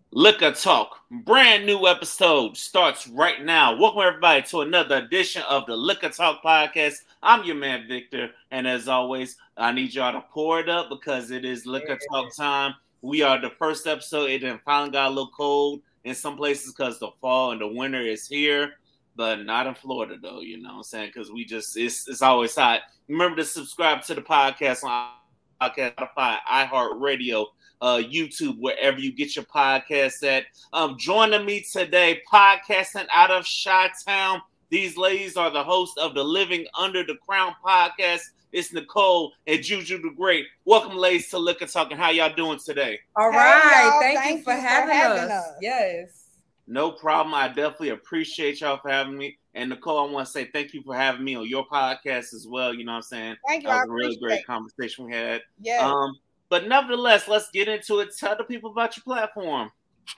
Liquor Talk, brand new episode starts right now. Welcome everybody to another edition of the Liquor Talk podcast. I'm your man Victor, and as always, I need y'all to pour it up because it is Liquor Talk time. We are the first episode. It then finally got a little cold in some places because the fall and the winter is here, but not in Florida though. You know what I'm saying? Because it's always hot. Remember to subscribe to the podcast on podcast, Spotify, iHeartRadio, YouTube, wherever you get your podcasts at. Joining me today, podcasting out of Chi-Town. These ladies are the hosts of the Living Under the Crown podcast. It's Nicole and Juju the Great. Welcome, ladies, to Liquor Talking. How y'all doing today? All right. Thank you for having us. Yes. No problem. I definitely appreciate y'all for having me. And Nicole, I want to say thank you for having me on your podcast as well. You know what I'm saying? Thank you. That was a really great conversation we had. Yeah. But nevertheless, let's get into it. Tell the people about your platform.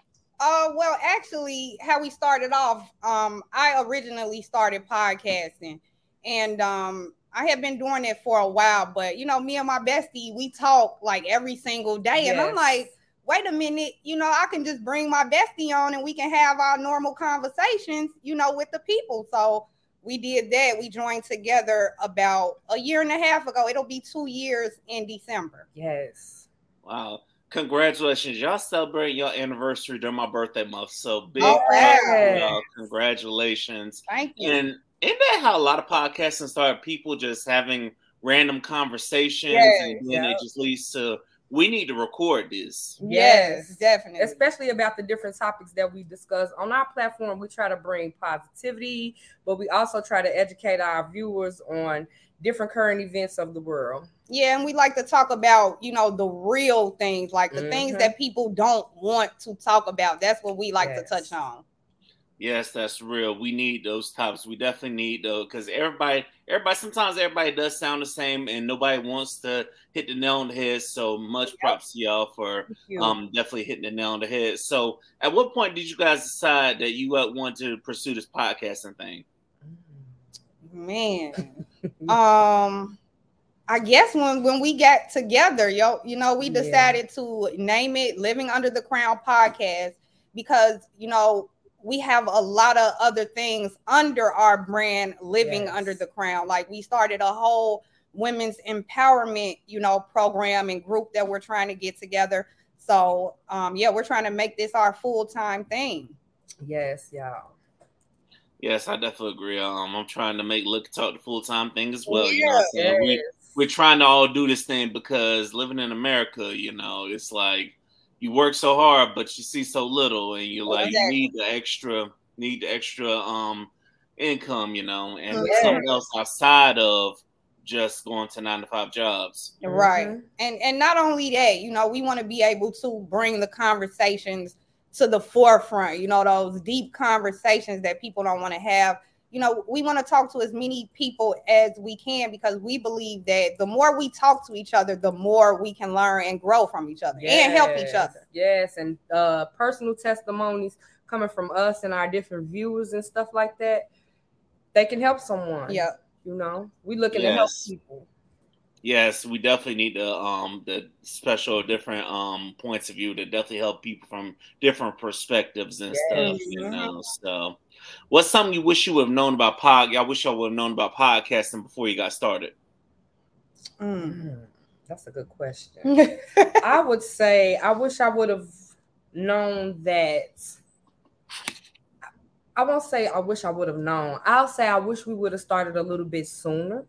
Well, actually, how we started off, I originally started podcasting, and I have been doing it for a while. But me and my bestie, we talk like every single day, and I'm like, wait a minute, I can just bring my bestie on, and we can have our normal conversations, with the people. So we did that. We joined together about a year and a half ago. It'll be 2 years in December. Yes. Wow. Congratulations. Y'all celebrate your anniversary during my birthday month. So big y'all. Congratulations. Thank you. And isn't that how a lot of podcasting started? People just having random conversations and then it just leads to we need to record this. Yes, definitely. Especially about the different topics that we discuss on our platform. We try to bring positivity, but we also try to educate our viewers on different current events of the world. Yeah, and we like to talk about, the real things, like the things that people don't want to talk about. That's what we like to touch on. Yes, that's real. We need those topics. We definitely need those because sometimes everybody does sound the same and nobody wants to hit the nail on the head. So much props to y'all for definitely hitting the nail on the head. So at what point did you guys decide that you want to pursue this podcasting thing? Man, I guess when we got together, we decided to name it Living Under the Crown podcast because, we have a lot of other things under our brand, Living Under the Crown. Like we started a whole women's empowerment, program and group that we're trying to get together. So, we're trying to make this our full-time thing. Yes, y'all. Yes, I definitely agree. I'm trying to make Liquor Talk the full-time thing as well. You know what I'm saying? We're trying to all do this thing because living in America, it's like you work so hard, but you see so little, and you're like, you need the extra income, and something else outside of just going to 9-to-5 jobs. Right. And not only that, we want to be able to bring the conversations to the forefront, those deep conversations that people don't want to have. We want to talk to as many people as we can because we believe that the more we talk to each other, the more we can learn and grow from each other and help each other. Yes, and personal testimonies coming from us and our different viewers and stuff like that, they can help someone. Yeah. We looking to help people. Yes, we definitely need the special different points of view to definitely help people from different perspectives and stuff, So what's something you wish you would have known about I wish I would have known about podcasting before you got started? That's a good question. I would say I wish I would have known that. I won't say I wish I would have known. I'll say I wish we would have started a little bit sooner.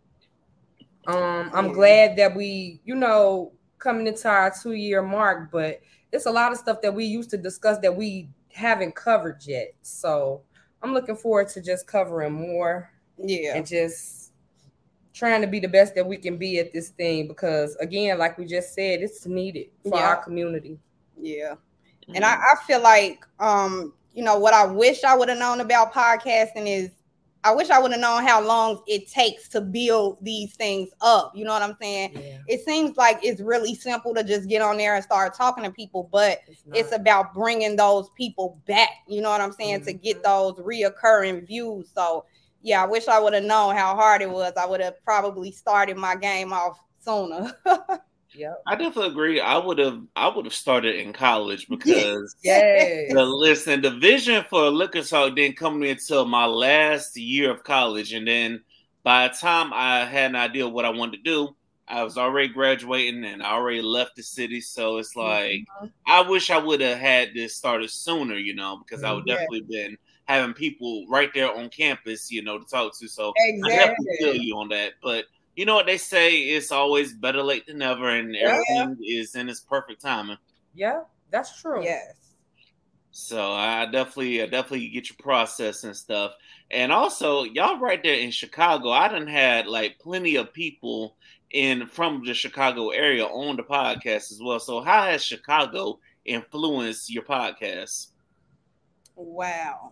I'm glad that we, coming into our 2-year mark, but it's a lot of stuff that we used to discuss that we haven't covered yet. So I'm looking forward to just covering more. Yeah. And just trying to be the best that we can be at this thing because, again, like we just said, it's needed for our community. Yeah. And I feel like, what I wish I would have known about podcasting is I wish I would have known how long it takes to build these things up. You know what I'm saying? Yeah. It seems like it's really simple to just get on there and start talking to people, but it's about bringing those people back. You know what I'm saying? To get those reoccurring views. So, I wish I would have known how hard it was. I would have probably started my game off sooner. Yep. I definitely agree. I would have started in college because Yes. the vision for Liquor Talk didn't come to me until my last year of college, and then by the time I had an idea of what I wanted to do, I was already graduating and I already left the city. So it's like I wish I would have had this started sooner, because I would definitely been having people right there on campus, to talk to. So I definitely feel you on that. But you know what they say, it's always better late than never, and everything is in its perfect timing. Yeah, that's true. Yes. So I definitely get your process and stuff. And also, y'all right there in Chicago, I done had like plenty of people from the Chicago area on the podcast as well. So how has Chicago influenced your podcast? Wow.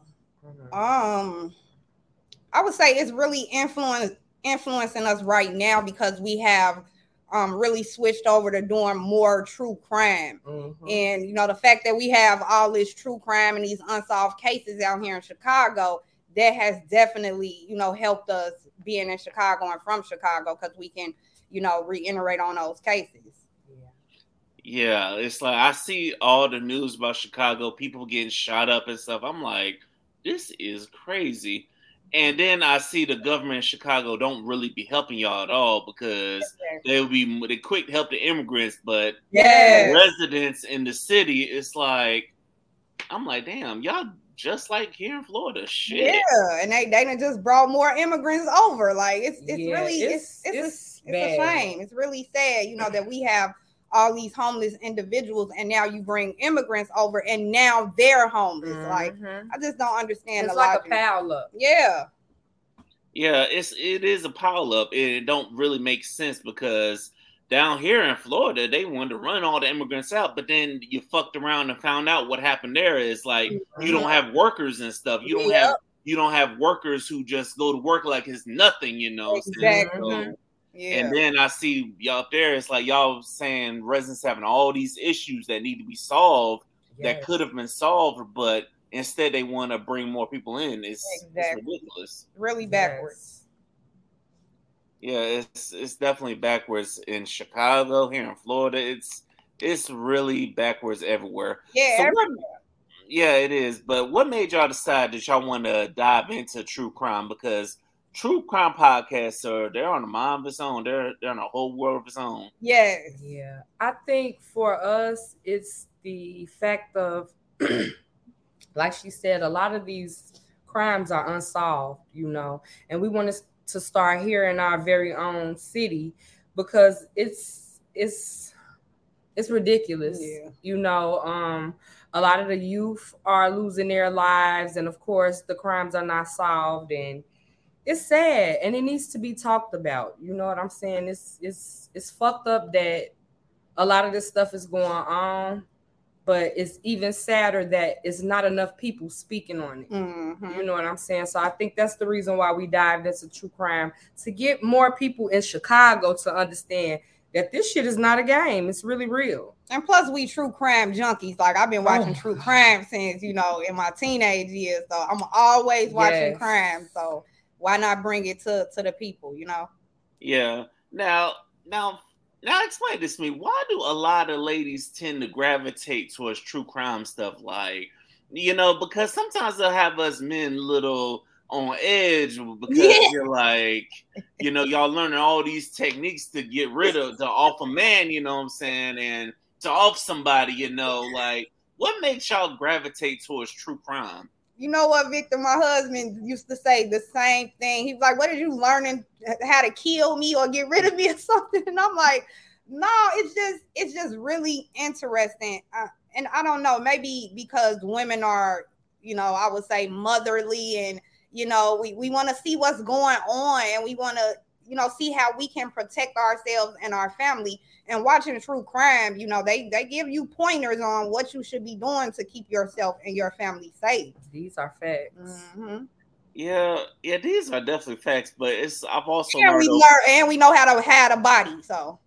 I would say it's really influencing us right now because we have really switched over to doing more true crime. And the fact that we have all this true crime and these unsolved cases out here in Chicago, that has definitely helped us being in Chicago and from Chicago, because we can reiterate on those cases. Yeah, it's like I see all the news about Chicago, people getting shot up and stuff. I'm like, this is crazy. And then I see the government in Chicago don't really be helping y'all at all, because they quick to help the immigrants, but residents in the city, it's like, I'm like, damn, y'all just like here in Florida, shit. Yeah, and they done just brought more immigrants over. Like it's really it's a shame. It's really sad, that we have all these homeless individuals, and now you bring immigrants over, and now they're homeless. Like I just don't understand. It's like a pile up. Yeah, it is a pile up. It don't really make sense, because down here in Florida, they wanted to run all the immigrants out, but then you fucked around and found out what happened there is like you don't have workers and stuff. You don't have workers who just go to work like it's nothing, Exactly. And then I see y'all up there, it's like y'all saying residents having all these issues that need to be solved that could have been solved, but instead they want to bring more people in. It's ridiculous. Really backwards. Yeah, it's definitely backwards in Chicago, here in Florida. It's really backwards everywhere. Yeah, yeah, it is. But what made y'all decide that y'all want to dive into true crime? Because true crime podcasts they're on a mind of its own. They're on a whole world of its own. Yes. Yeah. I think for us, it's the fact of, like she said, a lot of these crimes are unsolved, and we want to start here in our very own city, because it's ridiculous. A lot of the youth are losing their lives, and of course the crimes are not solved, and it's sad, and it needs to be talked about. You know what I'm saying? It's fucked up that a lot of this stuff is going on, but it's even sadder that it's not enough people speaking on it. You know what I'm saying? So I think that's the reason why we dived into true crime, to get more people in Chicago to understand that this shit is not a game. It's really real. And plus, we true crime junkies. Like, I've been watching true crime since, in my teenage years. So I'm always watching crime. So why not bring it to the people, Yeah. Now explain this to me. Why do a lot of ladies tend to gravitate towards true crime stuff? Like, because sometimes they'll have us men little on edge, because you're like, y'all learning all these techniques to get rid of, to off a man, you know what I'm saying? And to off somebody, like, what makes y'all gravitate towards true crime? You know what, Victor? My husband used to say the same thing. He's like, "What did you learning how to kill me or get rid of me or something?" And I'm like, "No, it's just really interesting." And I don't know, maybe because women are, I would say motherly, and we want to see what's going on, and we want to, see how we can protect ourselves and our family. And watching true crime, they give you pointers on what you should be doing to keep yourself and your family safe. These are facts. Yeah, these are definitely facts. But I've also learned, we know how to hide a body. So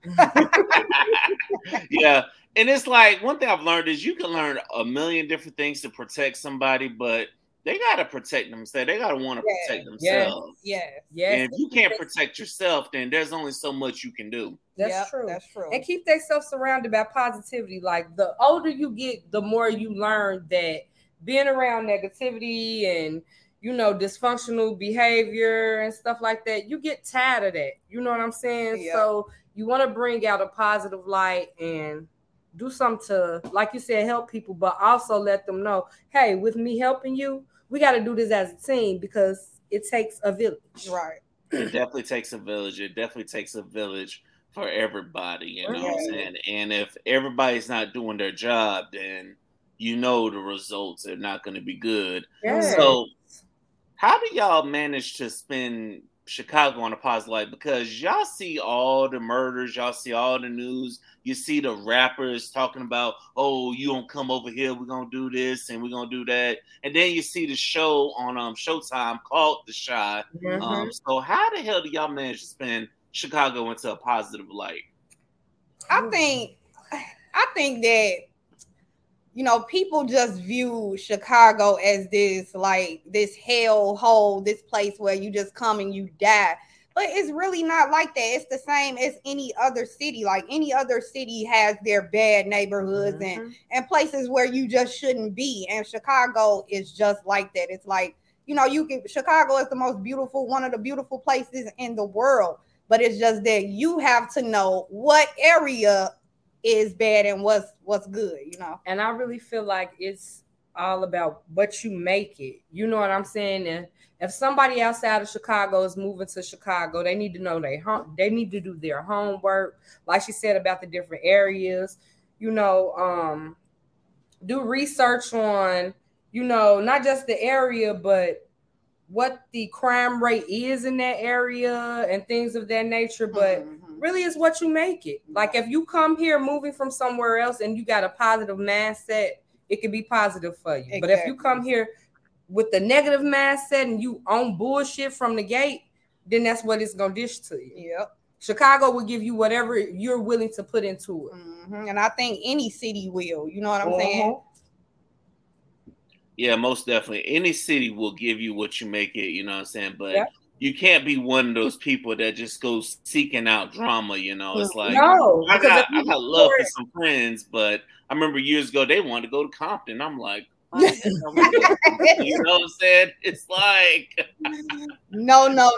yeah, and it's like one thing I've learned is you can learn a million different things to protect somebody, but they gotta protect themselves. They gotta want to protect themselves. Yes. And if you can't protect yourself, then there's only so much you can do. That's true. That's true. And keep themselves surrounded by positivity. Like the older you get, the more you learn that being around negativity and dysfunctional behavior and stuff like that, you get tired of that. You know what I'm saying? Yeah. So you want to bring out a positive light and do something to, like you said, help people, but also let them know, hey, with me helping you, we got to do this as a team because it takes a village. Right. It definitely takes a village. It definitely takes a village for everybody, you know what I'm saying? And if everybody's not doing their job, then the results are not going to be good. Yes. So how do y'all manage to spin Chicago on a positive light? Because y'all see all the murders, y'all see all the news, you see the rappers talking about, oh, you don't come over here, we're gonna do this and we're gonna do that, and then you see the show on Showtime called The Chi. So how the hell do y'all manage to spin Chicago into a positive light? I think that people just view Chicago as this hellhole, this place where you just come and you die. But it's really not like that. It's the same as any other city. Like any other city has their bad neighborhoods and places where you just shouldn't be. And Chicago is just like that. It's like, Chicago is the most beautiful, one of the beautiful places in the world. But it's just that you have to know what area is bad and what's good, And I really feel like it's all about what you make it. You know what I'm saying? And if somebody outside of Chicago is moving to Chicago, they need to know they need to do their homework. Like she said about the different areas, do research on, not just the area, but what the crime rate is in that area and things of that nature. But really it's what you make it. Like if you come here moving from somewhere else and you got a positive mindset, it can be positive for you. Exactly. But if you come here with the negative mindset and you own bullshit from the gate, then that's what it's gonna dish to you. Yep. Chicago will give you whatever you're willing to put into it. And I think any city will, you know what I'm saying? Yeah, most definitely. Any city will give you what you make it, you know what I'm saying? But you can't be one of those people that just goes seeking out drama, It's like, I got love for some friends, but I remember years ago they wanted to go to Compton. I'm like, you know what I'm saying? It's like no. No,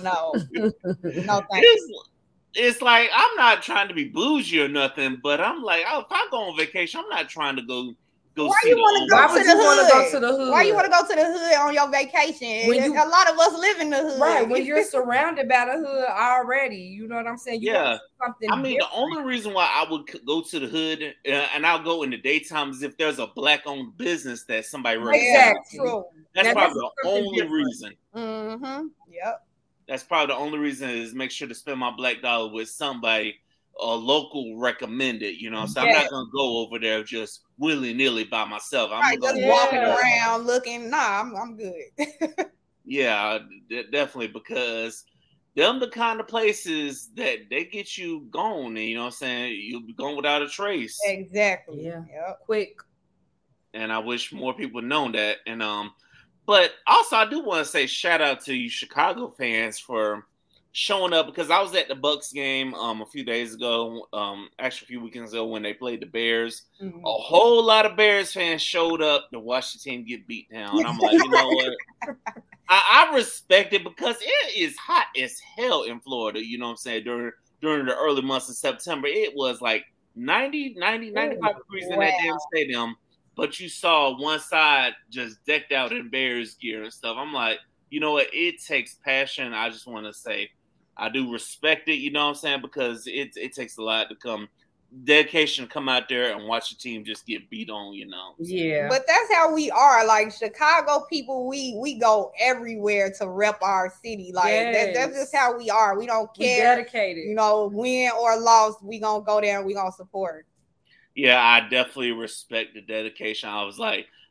thank you. It's like I'm not trying to be bougie or nothing, but I'm like, if I go on vacation, I'm not trying to go. Why you want to go to the hood? Why you want to go to the hood on your vacation? A lot of us live in the hood. Right, when you're surrounded by the hood already, you know what I'm saying? Something different. The only reason why I would go to the hood and I'll go in the daytime is if there's a black-owned business that somebody runs. Exactly. That's probably the only reason. Yep. That's probably the only reason is make sure to spend my black dollar with somebody local recommended, So I'm not gonna go over there just willy-nilly by myself. I'm just walking around looking. Nah, I'm good. Yeah, definitely, because them the kind of places that they get you gone, and you know what I'm saying, you'll be gone without a trace. Exactly. Yeah. Quick. And I wish more people know that. And but also I do want to say shout out to you Chicago fans for showing up, because I was at the Bucks game a few days ago, actually a few weekends ago when they played the Bears. A whole lot of Bears fans showed up to watch the team get beat down. And I'm like, you know what? I respect it because it is hot as hell in Florida, you know what I'm saying? During the early months of September, it was like 95 degrees in that damn stadium, but you saw one side just decked out in Bears gear and stuff. I'm like, you know what? It takes passion. I just want to say I do respect it, you know what I'm saying? Because it takes a lot to dedication to come out there and watch the team just get beat on, Yeah. But that's how we are. Like Chicago people, we go everywhere to rep our city. Like that's just how we are. We don't care. We dedicated. Win or loss, we gonna go there and we gonna support. Yeah, I definitely respect the dedication. I was like,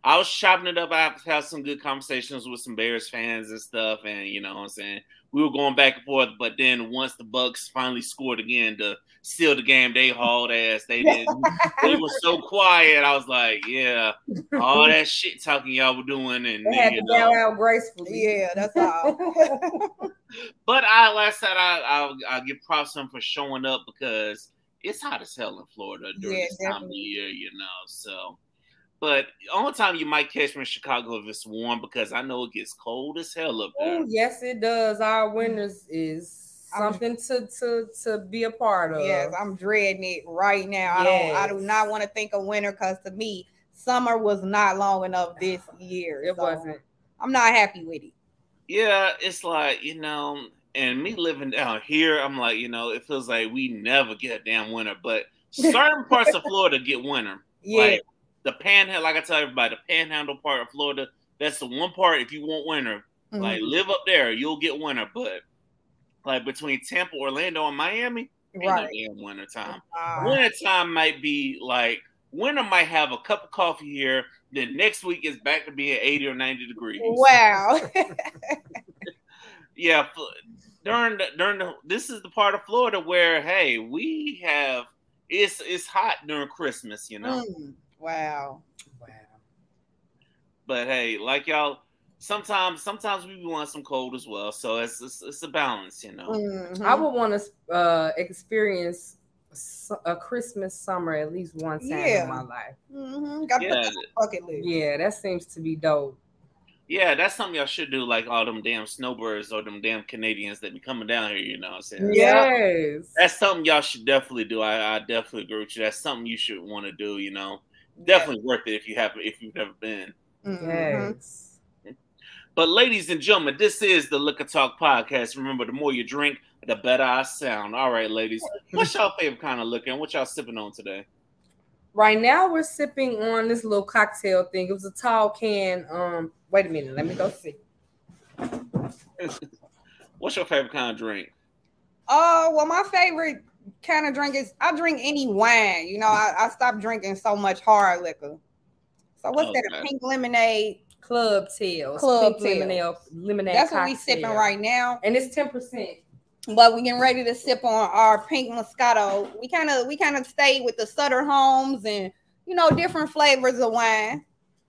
I was chopping it up. I had some good conversations with some Bears fans and stuff, and you know what I'm saying, we were going back and forth. But then once the Bucks finally scored again to seal the game, they hauled ass. They didn't. They were so quiet. I was like, yeah, all that shit talking y'all were doing, and they had to bow out gracefully. Yeah, that's all. But like I said, I'll give props to them for showing up because it's hot as hell in Florida during this time of the year, you know. So, but the only time you might catch me in Chicago if it's warm because I know it gets cold as hell up there. Oh, yes, it does. Our winters is something to be a part of. Yes, I'm dreading it right now. Yes. I do not want to think of winter because to me, summer was not long enough this year. It wasn't. I'm not happy with it. Yeah, it's like, you know, and me living down here, I'm like, you know, it feels like we never get a damn winter, but certain parts of Florida get winter. Yeah. Like the panhandle, like I tell everybody, the panhandle part of Florida, that's the one part if you want winter, like live up there, you'll get winter. But like between Tampa, Orlando, and Miami, ain't no damn winter time. Winter time might be like, winter might have a cup of coffee here, then next week it's back to being 80 or 90 degrees. Wow. Yeah, this is the part of Florida where, hey, we have it's hot during Christmas, you know. Wow. But hey, like y'all, sometimes we want some cold as well, so it's a balance, you know. Mm-hmm. I would want to experience a Christmas summer at least one time in my life. Got to put that on the bucket list. Yeah, that seems to be dope. Yeah, that's something y'all should do, like all them damn snowbirds or them damn Canadians that be coming down here, you know what I'm saying? Yes. That's something y'all should definitely do. I definitely agree with you. That's something you should want to do, you know. Definitely worth it if you've never been. Yes. But ladies and gentlemen, this is the Liquor Talk Podcast. Remember, the more you drink, the better I sound. All right, ladies. What's y'all favorite kind of liquor and what y'all sipping on today? Right now we're sipping on this little cocktail thing. It was a tall can. Wait a minute, let me go see. What's your favorite kind of drink? Well, my favorite kind of drink is I drink any wine. You know, I stopped drinking so much hard liquor. So what's that? A pink lemonade. Club Tails. Lemonade. That's what we sipping right now. And it's 10%. But we getting ready to sip on our pink Moscato. We kind of stayed with the Sutter Homes and, you know, different flavors of wine.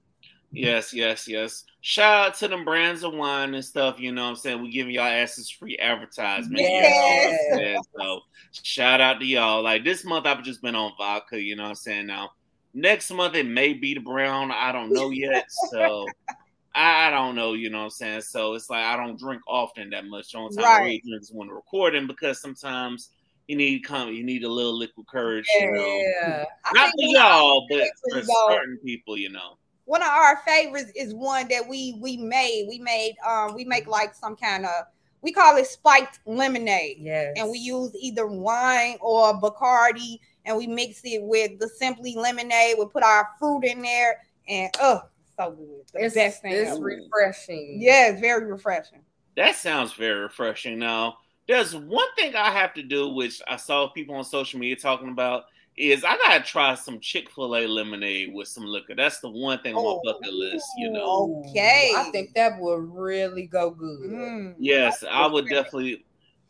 Yes. Shout out to them brands of wine and stuff, you know what I'm saying? We giving y'all asses free advertisement. Yes. You know so shout out to y'all. Like this month I've just been on vodka, you know what I'm saying? Now next month it may be the brown. I don't know yet. So I don't know, you know what I'm saying? So it's like I don't drink often that much. The only time I really drink is when we're recording because sometimes you need a little liquid courage, you know. Not for y'all, but for certain people, you know. One of our favorites is one that we made. We make like some kind of, we call it spiked lemonade. Yes. And we use either wine or Bacardi and we mix it with the Simply lemonade. We put our fruit in there and so good. It's best thing. It's refreshing. Yeah, it's very refreshing. That sounds very refreshing. Now, there's one thing I have to do, which I saw people on social media talking about, is I gotta try some Chick-fil-A lemonade with some liquor. That's the one thing on my bucket list, you know. Okay. I think that would really go good. Yes, I would definitely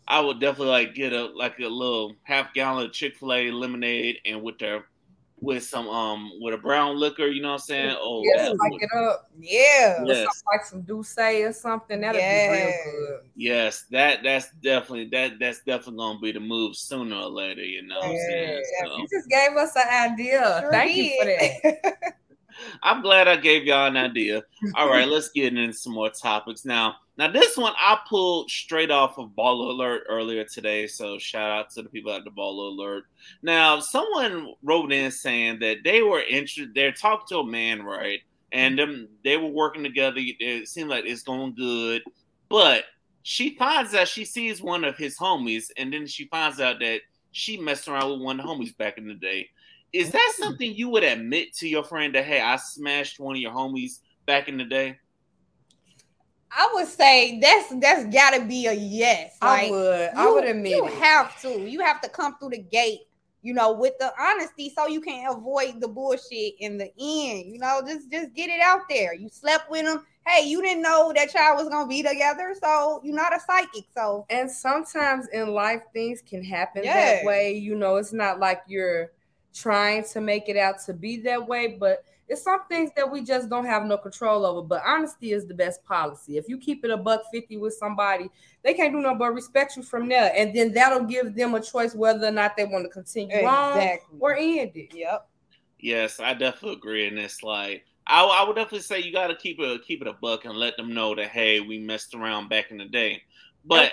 like get a little half gallon of Chick-fil-A lemonade and with some with a brown liquor, you know what I'm saying? Oh, yeah, spike it up. Yeah. Yes. Like some Douce or something. That'd be real good. Yes, that's definitely gonna be the move sooner or later, you know what I'm saying? So. You just gave us an idea. Sure Thank you for that. I'm glad I gave y'all an idea. All right, let's get into some more topics. Now this one I pulled straight off of Baller Alert earlier today, so shout out to the people at the Baller Alert. Now, someone wrote in saying that they were interested. They're talking to a man, right? And they were working together. It seemed like it's going good, but she finds out she sees one of his homies, and then she finds out that she messed around with one of the homies back in the day. Is that something you would admit to your friend that, hey, I smashed one of your homies back in the day? I would say that's gotta be a yes. Like, I would admit you have to. You have to come through the gate with the honesty, so you can avoid the bullshit in the end. Just get it out there. You slept with him. Hey, you didn't know that y'all was gonna be together, so you're not a psychic. So, and sometimes in life things can happen that way. It's not like you're trying to make it out to be that way, but it's some things that we just don't have no control over. But honesty is the best policy. If you keep it $150 with somebody, they can't do nothing but respect you from there, and then that'll give them a choice whether or not they want to continue on or end it. Yep. Yes, I definitely agree. And it's like I would definitely say you got to keep it $1 and let them know that, hey, we messed around back in the day. But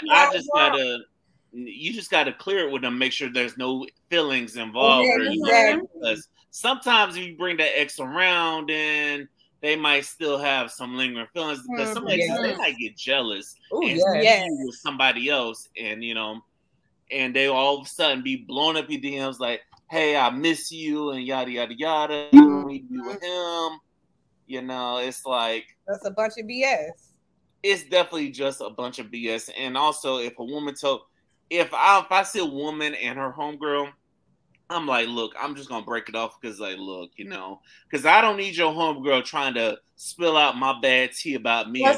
you just gotta clear it with them, make sure there's no feelings involved. Because sometimes if you bring that ex around, and they might still have some lingering feelings, because some exes, they might get jealous and see you with somebody else, and and they all of a sudden be blowing up your DMs like, hey, I miss you, and yada yada yada. You need to be with him. It's like that's a bunch of BS. It's definitely just a bunch of BS. And also, if a woman if I see a woman and her homegirl, I'm like, look, I'm just gonna break it off because, like, look, because I don't need your homegirl trying to spill out my bad tea about me.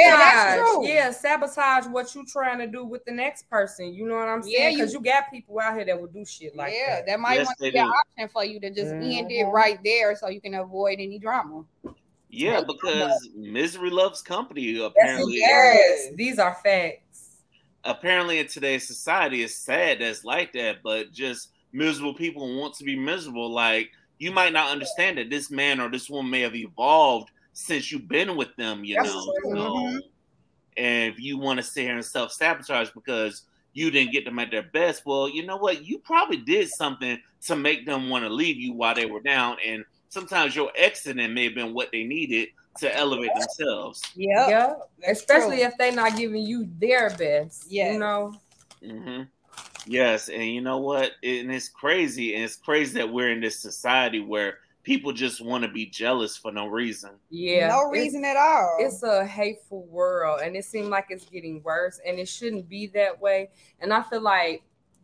Sabotage what you trying to do with the next person. You know what I'm saying? Because you got people out here that will do shit like that. That might want to be an option for you to just end it right there, so you can avoid any drama. Yeah, because misery loves company. Apparently, these are facts. Apparently, in today's society, it's sad that's like that, but just miserable people want to be miserable. Like, you might not understand that this man or this woman may have evolved since you've been with them, So, and if you want to sit here and self-sabotage because you didn't get them at their best, well, you know what? You probably did something to make them want to leave you while they were down, and sometimes your accident may have been what they needed to elevate themselves. Yeah. Especially if they're not giving you their best. Mm-hmm. Yes, and you know what? And it's crazy. And it's crazy that we're in this society where people just want to be jealous for no reason. Yeah. No reason at all. It's a hateful world, and it seems like it's getting worse, and it shouldn't be that way. And I feel like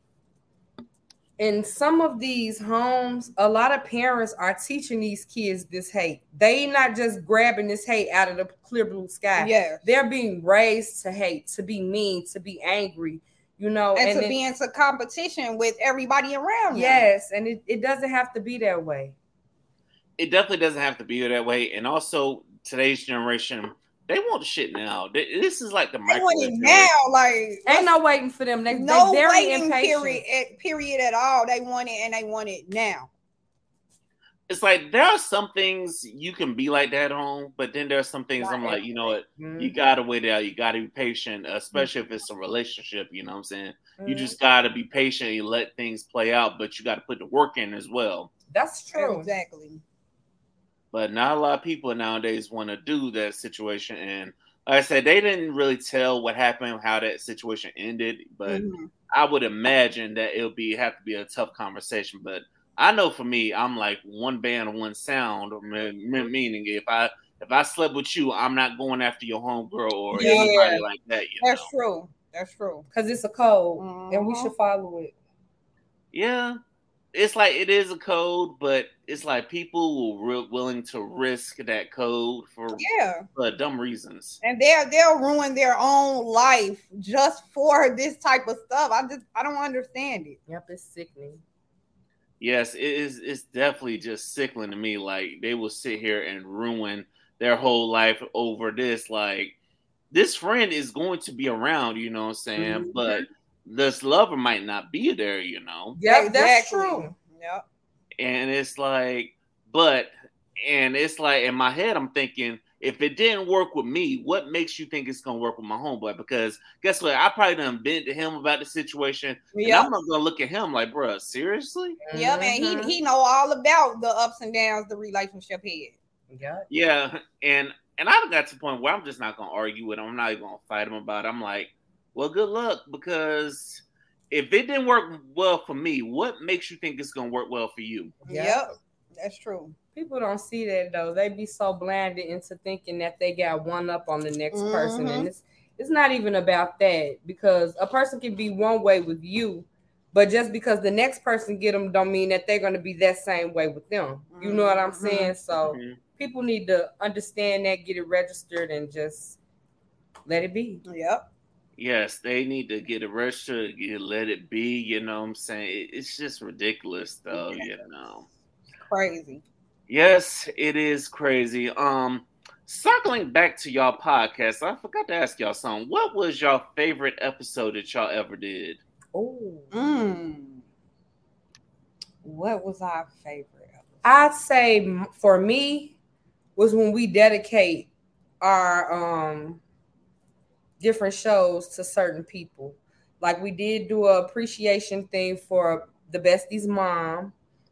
in some of these homes, a lot of parents are teaching these kids this hate. They not just grabbing this hate out of the clear blue sky. Yeah. They're being raised to hate, to be mean, to be angry, and to be into competition with everybody around them. Yes, and it doesn't have to be that way. It definitely doesn't have to be that way. And also, today's generation, they want the shit now. This is like the microwave now. Like, ain't no waiting for them. They're very impatient. Period at all. They want it, and they want it now. It's like there are some things you can be like that on, but then there are some things I'm like, you know what, you gotta wait it out. You gotta be patient, especially if it's a relationship. You know what I'm saying? You just gotta be patient and let things play out, but you gotta put the work in as well. That's true. Exactly. But not a lot of people nowadays want to do that situation. And like I said, they didn't really tell what happened, how that situation ended. But I would imagine that it'll have to be a tough conversation. But I know for me, I'm like one band, one sound. Meaning, if I slept with you, I'm not going after your homegirl or anybody like that. That's true. That's true. Because it's a code, and we should follow it. Yeah. It's like it is a code, but it's like people will willing to risk that code for dumb reasons, and they'll ruin their own life just for this type of stuff. I don't understand it. Yep, it's sickening. Yes, it is. It's definitely just sickening to me. Like, they will sit here and ruin their whole life over this. Like, this friend is going to be around, you know what I'm saying, but this lover might not be there, Yeah, that's true. Yep. And it's like, in my head, I'm thinking, if it didn't work with me, what makes you think it's gonna work with my homeboy? Because guess what? I probably done been to him about the situation, and I'm not gonna look at him like, bro, seriously? Yeah, man, he know all about the ups and downs the relationship had. Yeah, and I got to the point where I'm just not gonna argue with him. I'm not even gonna fight him about it. I'm like, well, good luck, because if it didn't work well for me, what makes you think it's going to work well for you? Yep, that's true. People don't see that, though. They be so blinded into thinking that they got one up on the next person. And it's not even about that, because a person can be one way with you, But just because the next person get them don't mean that they're going to be that same way with them. You know what I'm saying? So people need to understand that, get it registered, and just let it be. Yep. Yes, they need to get it registered, let it be, you know what I'm saying? It's just ridiculous though, you know. Crazy. Yes, it is crazy. Circling back to y'all podcast, I forgot to ask y'all something. What was your favorite episode that y'all ever did? Oh. What was our favorite? I'd say for me was when we dedicate our different shows to certain people. Like we did do an appreciation thing for the Bestie's mom.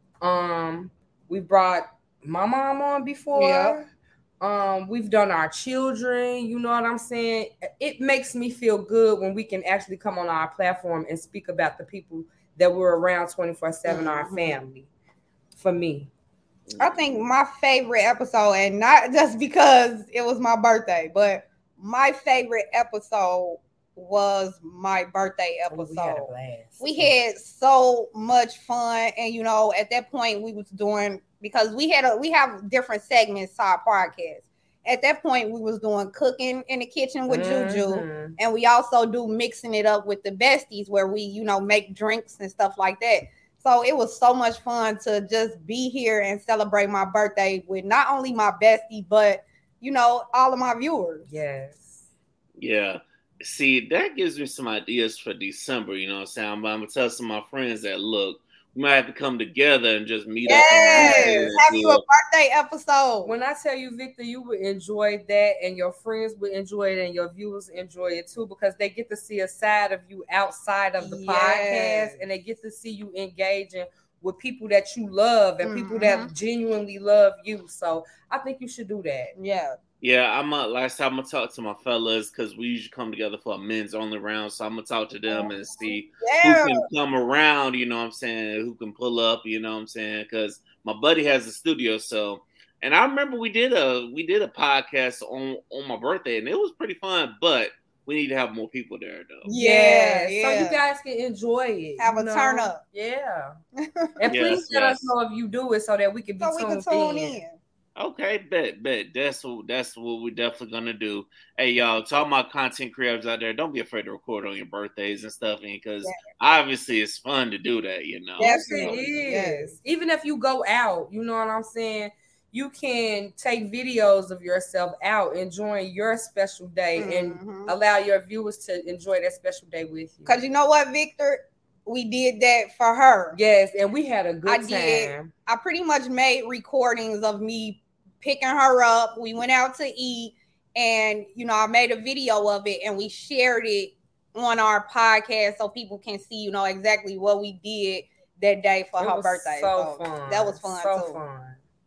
We brought my mom on before. Yep. We've done our children, you know what I'm saying? It makes me feel good when we can actually come on our platform and speak about the people that we're around 24/7, our family. For me, I think my favorite episode, and not just because it was my birthday, but my favorite episode was my birthday episode. We had so much fun, and you know, at that point we was doing, because we have different segments to our podcast. At that point, we was doing cooking in the kitchen with Juju, and we also do mixing it up with the besties, where we, you know, make drinks and stuff like that. So it was so much fun to just be here and celebrate my birthday with not only my bestie, but, you know, all of my viewers. Yes. Yeah. See, that gives me some ideas for December, you know what I'm saying? I'm going to tell some of my friends that, look, we might have to come together and just meet up. Yes, have you a birthday episode. When I tell you, Victor, you would enjoy that, and your friends would enjoy it, and your viewers enjoy it too, because they get to see a side of you outside of the podcast, and they get to see you engaging with people that you love and people that genuinely love you. So I think you should do that. Yeah. Yeah, last time I'm gonna talk to my fellas, because we usually come together for a men's only round. So I'm gonna talk to them and see who can come around, you know what I'm saying, who can pull up, you know what I'm saying, because my buddy has a studio. So, and I remember we did a podcast on my birthday, and it was pretty fun, but we need to have more people there though. Yeah. So you guys can enjoy it. Have a turn up. Yeah. And please let us know if you do it so that we can be tuned in. Okay, bet. That's what we're definitely gonna do. Hey, y'all, to all my content creators out there, don't be afraid to record on your birthdays and stuff, because obviously it's fun to do that, you know. Yes, it is. Yes. Even if you go out, you know what I'm saying, you can take videos of yourself out enjoying your special day and allow your viewers to enjoy that special day with you. Because you know what, Victor? We did that for her. Yes, and we had a good time. I pretty much made recordings of me picking her up. We went out to eat, and you know, I made a video of it, and we shared it on our podcast so people can see, you know, exactly what we did that day for her birthday. So fun. That was fun. So fun.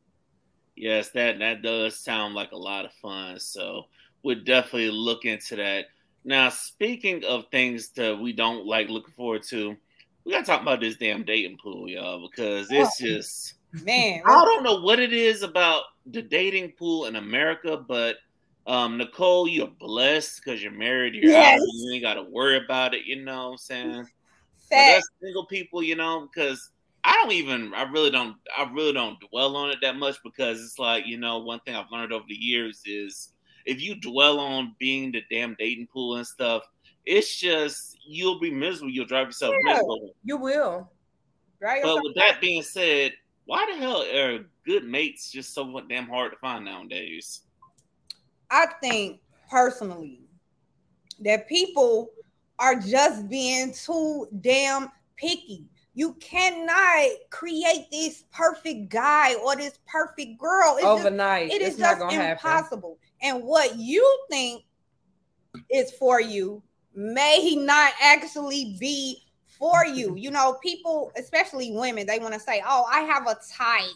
Yes, that does sound like a lot of fun. So we'll definitely look into that. Now, speaking of things that we don't like looking forward to, we gotta talk about this damn dating pool, y'all, because it's just, man, I don't know what it is about the dating pool in America, but Nicole, you're blessed because you're married, you're out, you ain't gotta worry about it, you know what I'm saying? That's single people, you know, because I really don't dwell on it that much, because it's like, you know, one thing I've learned over the years is if you dwell on being the damn dating pool and stuff, it's just, you'll be miserable. You'll drive yourself miserable. You will. Right. But with that being said, why the hell are good mates just so damn hard to find nowadays? I think personally that people are just being too damn picky. You cannot create this perfect guy or this perfect girl. It's overnight. It is just impossible. And what you think is for you may not actually be for you. You know, people, especially women, they want to say, oh, I have a type.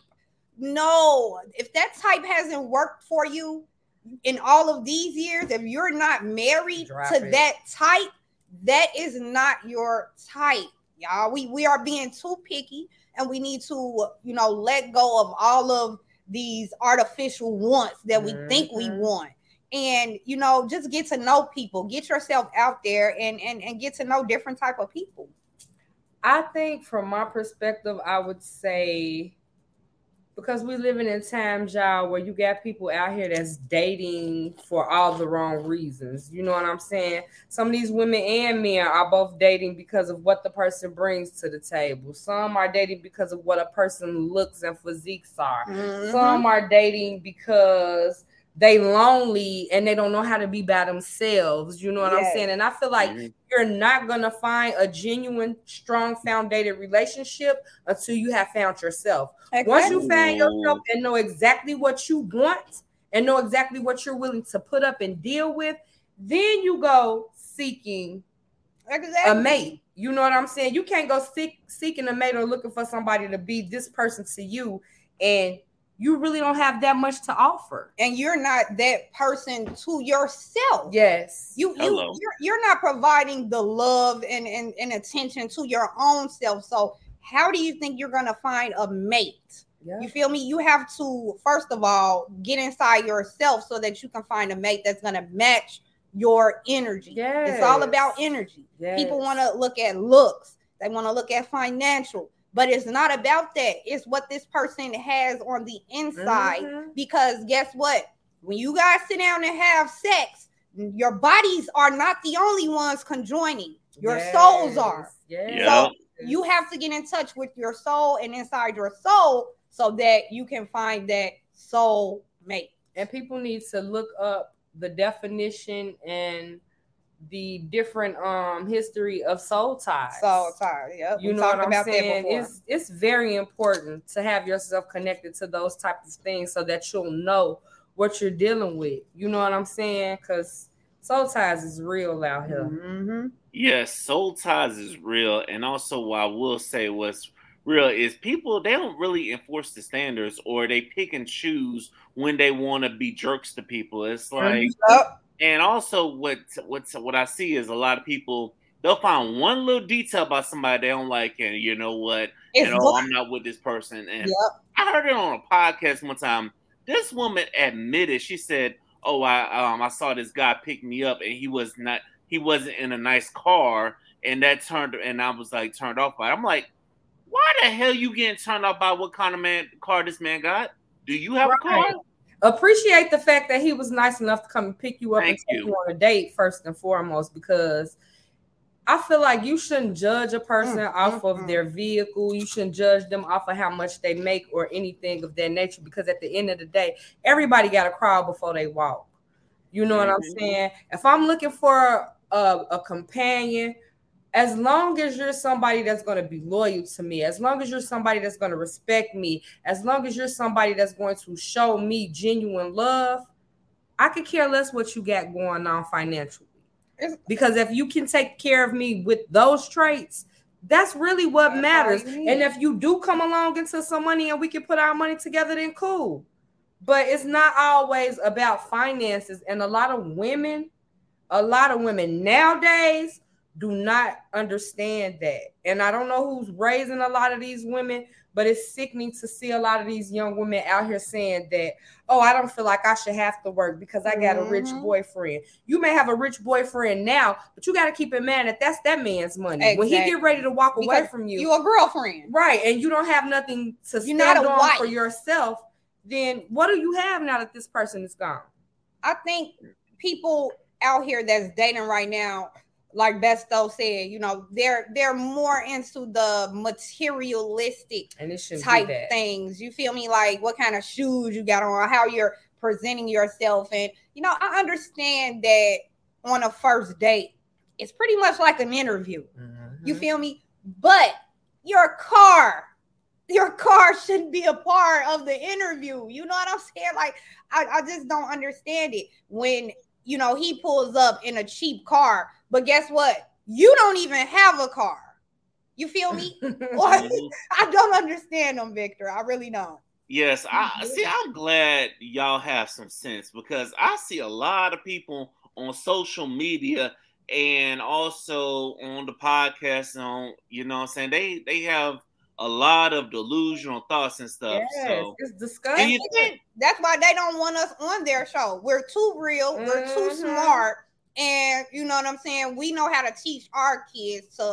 No, if that type hasn't worked for you in all of these years, if you're not married to that type, that is not your type, y'all. We are being too picky, and we need to, you know, let go of all of these artificial wants that we think we want. And, you know, just get to know people, get yourself out there and get to know different type of people. I think from my perspective, I would say because we living in times, y'all, where you got people out here that's dating for all the wrong reasons. You know what I'm saying? Some of these women and men are both dating because of what the person brings to the table. Some are dating because of what a person looks and physiques are. Some are dating because they lonely and they don't know how to be by themselves. You know what I'm saying? And I feel like you're not going to find a genuine, strong, founded relationship until you have found yourself. Exactly. Once you find yourself and know exactly what you want and know exactly what you're willing to put up and deal with, then you go seeking a mate. You know what I'm saying? You can't go seeking a mate or looking for somebody to be this person to you, and you really don't have that much to offer. And you're not that person to yourself. Yes. You're not providing the love and attention to your own self. So how do you think you're going to find a mate? Yeah. You feel me? You have to, first of all, get inside yourself so that you can find a mate that's going to match your energy. Yes. It's all about energy. Yes. People want to look at looks. They want to look at financial. But it's not about that. It's what this person has on the inside. Because guess what? When you guys sit down and have sex, your bodies are not the only ones conjoining. Your souls are. Yes. So you have to get in touch with your soul and inside your soul so that you can find that soul mate. And people need to look up the definition and the different history of soul ties. Soul ties, yep. You know what I'm saying? It's very important to have yourself connected to those types of things so that you'll know what you're dealing with. You know what I'm saying? Because soul ties is real out here. Yes, soul ties is real. And also what I will say what's real is people, they don't really enforce the standards, or they pick and choose when they want to be jerks to people. It's like... And also what I see is a lot of people, they'll find one little detail about somebody they don't like, and you know what? I'm not with this person. And I heard it on a podcast one time. This woman admitted, she said, "Oh, I saw this guy pick me up, and he wasn't in a nice car, and I was like turned off by it." I'm like, why the hell you getting turned off by what kind of car this man got? Do you have a car? Appreciate the fact that he was nice enough to come and pick you up and take you on a date first and foremost, because I feel like you shouldn't judge a person off of their vehicle. You shouldn't judge them off of how much they make or anything of that nature, because at the end of the day, everybody got to crawl before they walk. You know what I'm saying? If I'm looking for a companion, as long as you're somebody that's going to be loyal to me, as long as you're somebody that's going to respect me, as long as you're somebody that's going to show me genuine love, I could care less what you got going on financially. Because if you can take care of me with those traits, that's really what matters. And if you do come along into some money and we can put our money together, then cool. But it's not always about finances. And a lot of women nowadays do not understand that. And I don't know who's raising a lot of these women, but it's sickening to see a lot of these young women out here saying that, oh, I don't feel like I should have to work because I got a rich boyfriend. You may have a rich boyfriend now, but you got to keep in mind that that's that man's money. Exactly. When he get ready to walk away from you, you a girlfriend. Right, and you don't have nothing to stand on for yourself, then what do you have now that this person is gone? I think people out here that's dating right now, like Besto said, you know, they're more into the materialistic type things. You feel me? Like what kind of shoes you got on, how you're presenting yourself. And, you know, I understand that on a first date, it's pretty much like an interview. You feel me? But your car shouldn't be a part of the interview. You know what I'm saying? Like, I just don't understand it when, you know, he pulls up in a cheap car, but guess what? You don't even have a car. You feel me? I don't understand them, Victor. I really don't. Yes, I'm glad y'all have some sense, because I see a lot of people on social media and also on the podcast, on, you know what I'm saying? They have a lot of delusional thoughts and stuff. Yes, so it's disgusting. That's why they don't want us on their show. We're too real. We're too smart. And you know what I'm saying? We know how to teach our kids to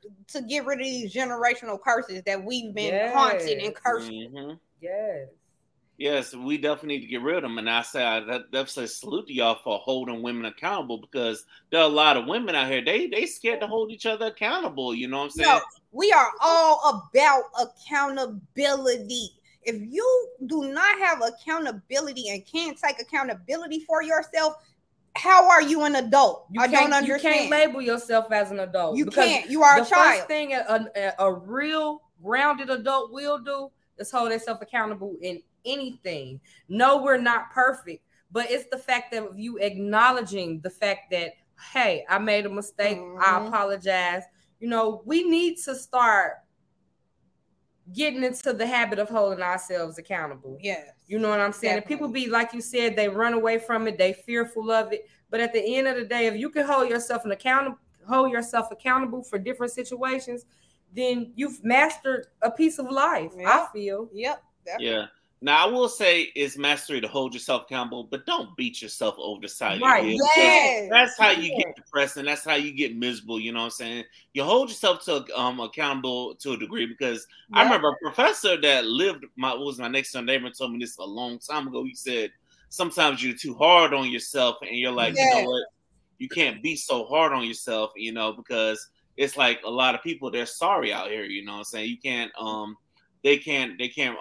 to get rid of these generational curses that we've been haunted and cursed. Mm-hmm. Yes. Yes, we definitely need to get rid of them. And I definitely salute to y'all for holding women accountable, because there are a lot of women out here, they scared to hold each other accountable. You know what I'm saying? No, we are all about accountability. If you do not have accountability and can't take accountability for yourself, how are you an adult? I don't understand. You can't label yourself as an adult. You can't. You are a child. The first thing a real grounded adult will do is hold themselves accountable in anything. No, we're not perfect, but it's the fact that you acknowledging the fact that, hey, I made a mistake. I apologize. You know, we need to start getting into the habit of holding ourselves accountable. Yes. You know what I'm saying? And people be, like you said, they run away from it. They fearful of it. But at the end of the day, if you can hold yourself accountable for different situations, then you've mastered a piece of life. Yep. I feel. Yep. Definitely. Yeah. Now, I will say it's mastery to hold yourself accountable, but don't beat yourself over the side right. of your head. Yes. That's how you get depressed, and that's how you get miserable. You know what I'm saying? You hold yourself to accountable to a degree, because I remember a professor that lived my next door neighbor told me this a long time ago. He said, sometimes you're too hard on yourself, and you're like, you know what? You can't be so hard on yourself, you know, because it's like a lot of people, they're sorry out here. You know what I'm saying? You can't They can't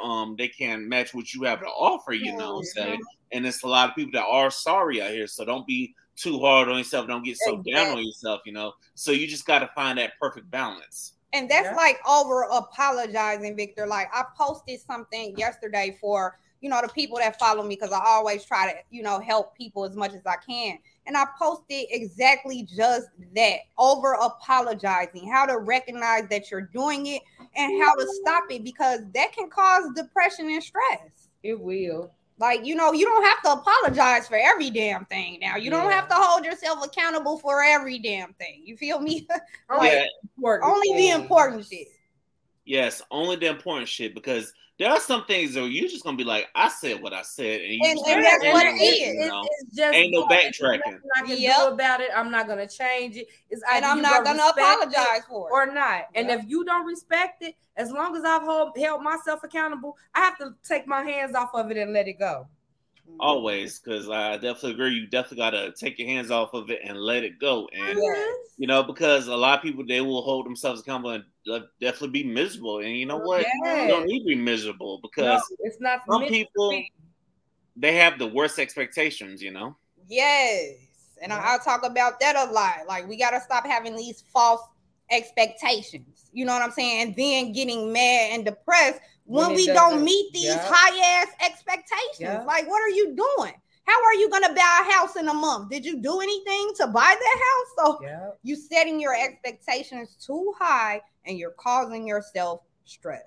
match what you have to offer, you know what I'm saying? And it's a lot of people that are sorry out here. So don't be too hard on yourself. Don't get so down on yourself, you know? So you just got to find that perfect balance. And that's like over apologizing, Victor. Like, I posted something yesterday for, you know, the people that follow me, because I always try to, you know, help people as much as I can. And I posted exactly just that, over apologizing, how to recognize that you're doing it and how to stop it, because that can cause depression and stress. It will. Like, you know, you don't have to apologize for every damn thing now. You don't have to hold yourself accountable for every damn thing. You feel me? Like, only the important shit. Yes, only the important shit, because there are some things that you're just gonna be like, I said what I said, and that's what it is. You know, it's just ain't no backtracking. I'm not gonna do about it. I'm not gonna change it. And I'm not gonna apologize for it or not. And if you don't respect it, as long as I've held myself accountable, I have to take my hands off of it and let it go. Always, because I definitely agree. You definitely got to take your hands off of it and let it go. And, you know, because a lot of people, they will hold themselves accountable and definitely be miserable. And you know what? You don't need to be miserable, because it's not some people, they have the worst expectations, you know? Yes. And I'll talk about that a lot. Like, we got to stop having these false expectations. You know what I'm saying? And then getting mad and depressed when we don't meet these high ass expectations. Like, what are you doing? How are you gonna buy a house in a month? Did you do anything to buy that house? So you setting your expectations too high and you're causing yourself stress.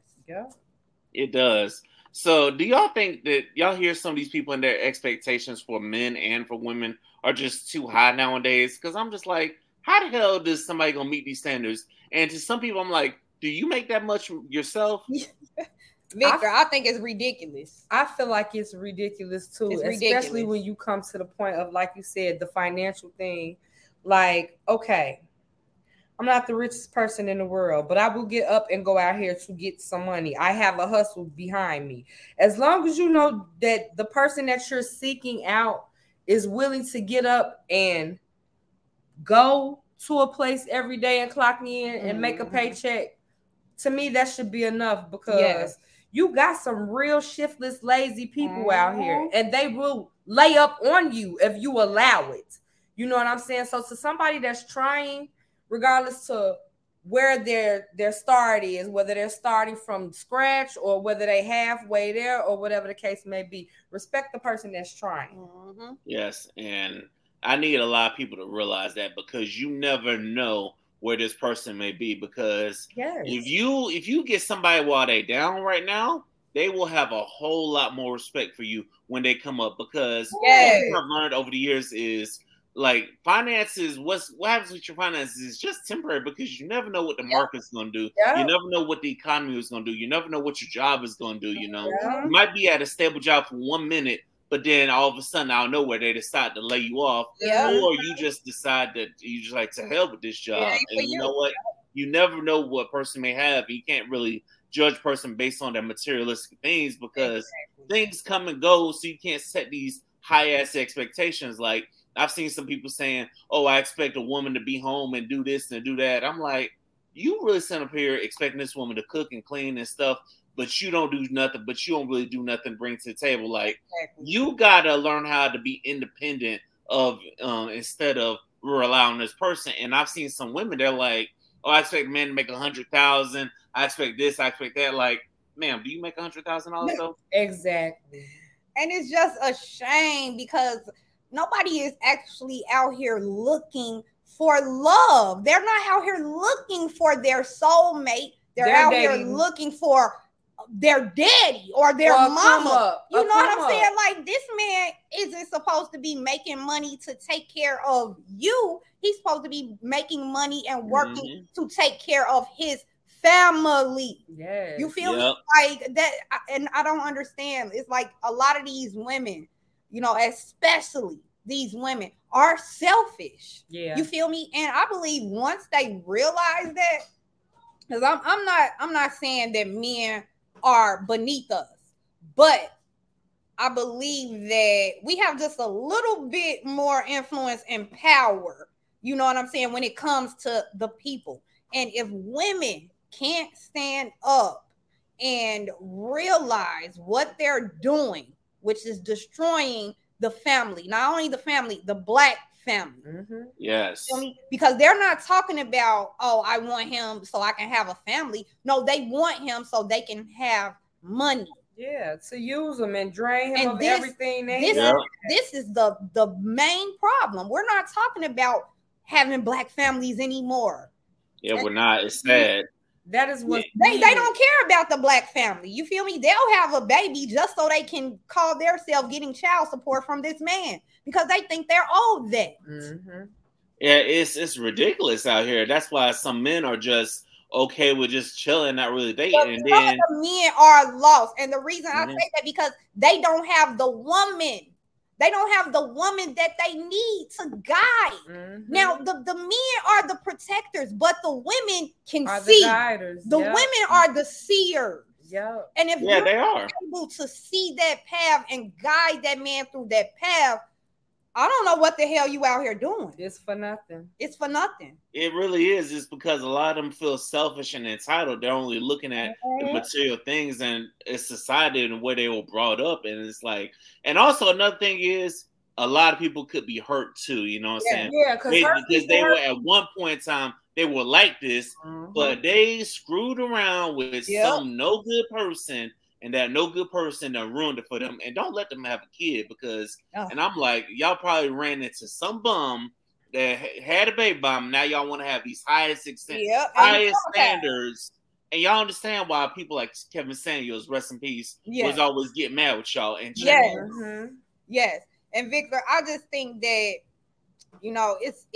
It does. So do y'all think that y'all hear some of these people and their expectations for men and for women are just too high nowadays? Because I'm just like, how the hell does somebody gonna meet these standards? And to some people, I'm like, do you make that much yourself? Victor, I think it's ridiculous. I feel like it's ridiculous too, especially when you come to the point of, like you said, the financial thing. Like, okay, I'm not the richest person in the world, but I will get up and go out here to get some money. I have a hustle behind me. As long as you know that the person that you're seeking out is willing to get up and go to a place every day and clock in and make a paycheck, to me, that should be enough, because you got some real shiftless, lazy people out here, and they will lay up on you if you allow it. You know what I'm saying? So to somebody that's trying, regardless to where their start is, whether they're starting from scratch or whether they halfway there or whatever the case may be, respect the person that's trying. Yes, and I need a lot of people to realize that, because you never know where this person may be, because if you get somebody while they down right now, they will have a whole lot more respect for you when they come up, because what I've learned over the years is, like, finances, what happens with your finances is just temporary, because you never know what the market's going to do. You never know what the economy is going to do. You never know what your job is going to do, you know. You might be at a stable job for 1 minute, but then all of a sudden, out of nowhere, they decide to lay you off, or you just decide that you just like, to hell with this job. And you know what? you never know what a person may have. You can't really judge a person based on their materialistic things because things come and go. So you can't set these high ass expectations. Like I've seen some people saying, "Oh, I expect a woman to be home and do this and do that." I'm like, you really sit up here expecting this woman to cook and clean and stuff, but you don't do nothing. But you don't really do nothing to bring to the table. Like you gotta learn how to be independent of instead of rely on this person. And I've seen some women, they're like, "Oh, I expect men to make 100,000. I expect this. I expect that." Like, ma'am, do you make $100,000 though? Exactly. And it's just a shame because nobody is actually out here looking for love. They're not out here looking for their soulmate. They're out here looking for their daddy or their mama. You know what I'm saying? Like, this man isn't supposed to be making money to take care of you. He's supposed to be making money and working to take care of his family. Yes. You feel me? Like that, and I don't understand. It's like a lot of these women, you know, especially these women are selfish. Yeah. You feel me? And I believe once they realize that, because I'm not saying that men are beneath us, but I believe that we have just a little bit more influence and power, you know what I'm saying, when it comes to the people. And if women can't stand up and realize what they're doing, which is destroying the family, not only the family, the black family. Yes. Because they're not talking about, oh, I want him so I can have a family. No, they want him so they can have money. Yeah, to use them and drain him of everything. This is the main problem. We're not talking about having black families anymore. Yeah, we're not. It's sad. That is what they don't care about the black family. You feel me? They'll have a baby just so they can call themselves getting child support from this man because they think they're owed that. Yeah, it's ridiculous out here. That's why some men are just okay with just chilling, not really dating. And then the men are lost. And the reason I say that because they don't have the woman. They don't have the woman that they need to guide. Now, the men are the protectors, but the women can see. The women are the seers. Yeah. And if you're able to see that path and guide that man through that path, I don't know what the hell you out here doing. It's for nothing. It's for nothing. It really is. It's because a lot of them feel selfish and entitled. They're only looking at the material things and it's society and where they were brought up. And it's like, and also another thing is a lot of people could be hurt too. You know what I'm saying? Yeah, because they were at one point in time, they were like this, but they screwed around with some no good person. And that no good person that ruined it for them. And don't let them have a kid because, and I'm like, y'all probably ran into some bum that had a baby bomb. Now y'all want to have these highest standards. And y'all understand why people like Kevin Samuels, rest in peace, was always getting mad with y'all. And yes. And Victor, I just think that, you know,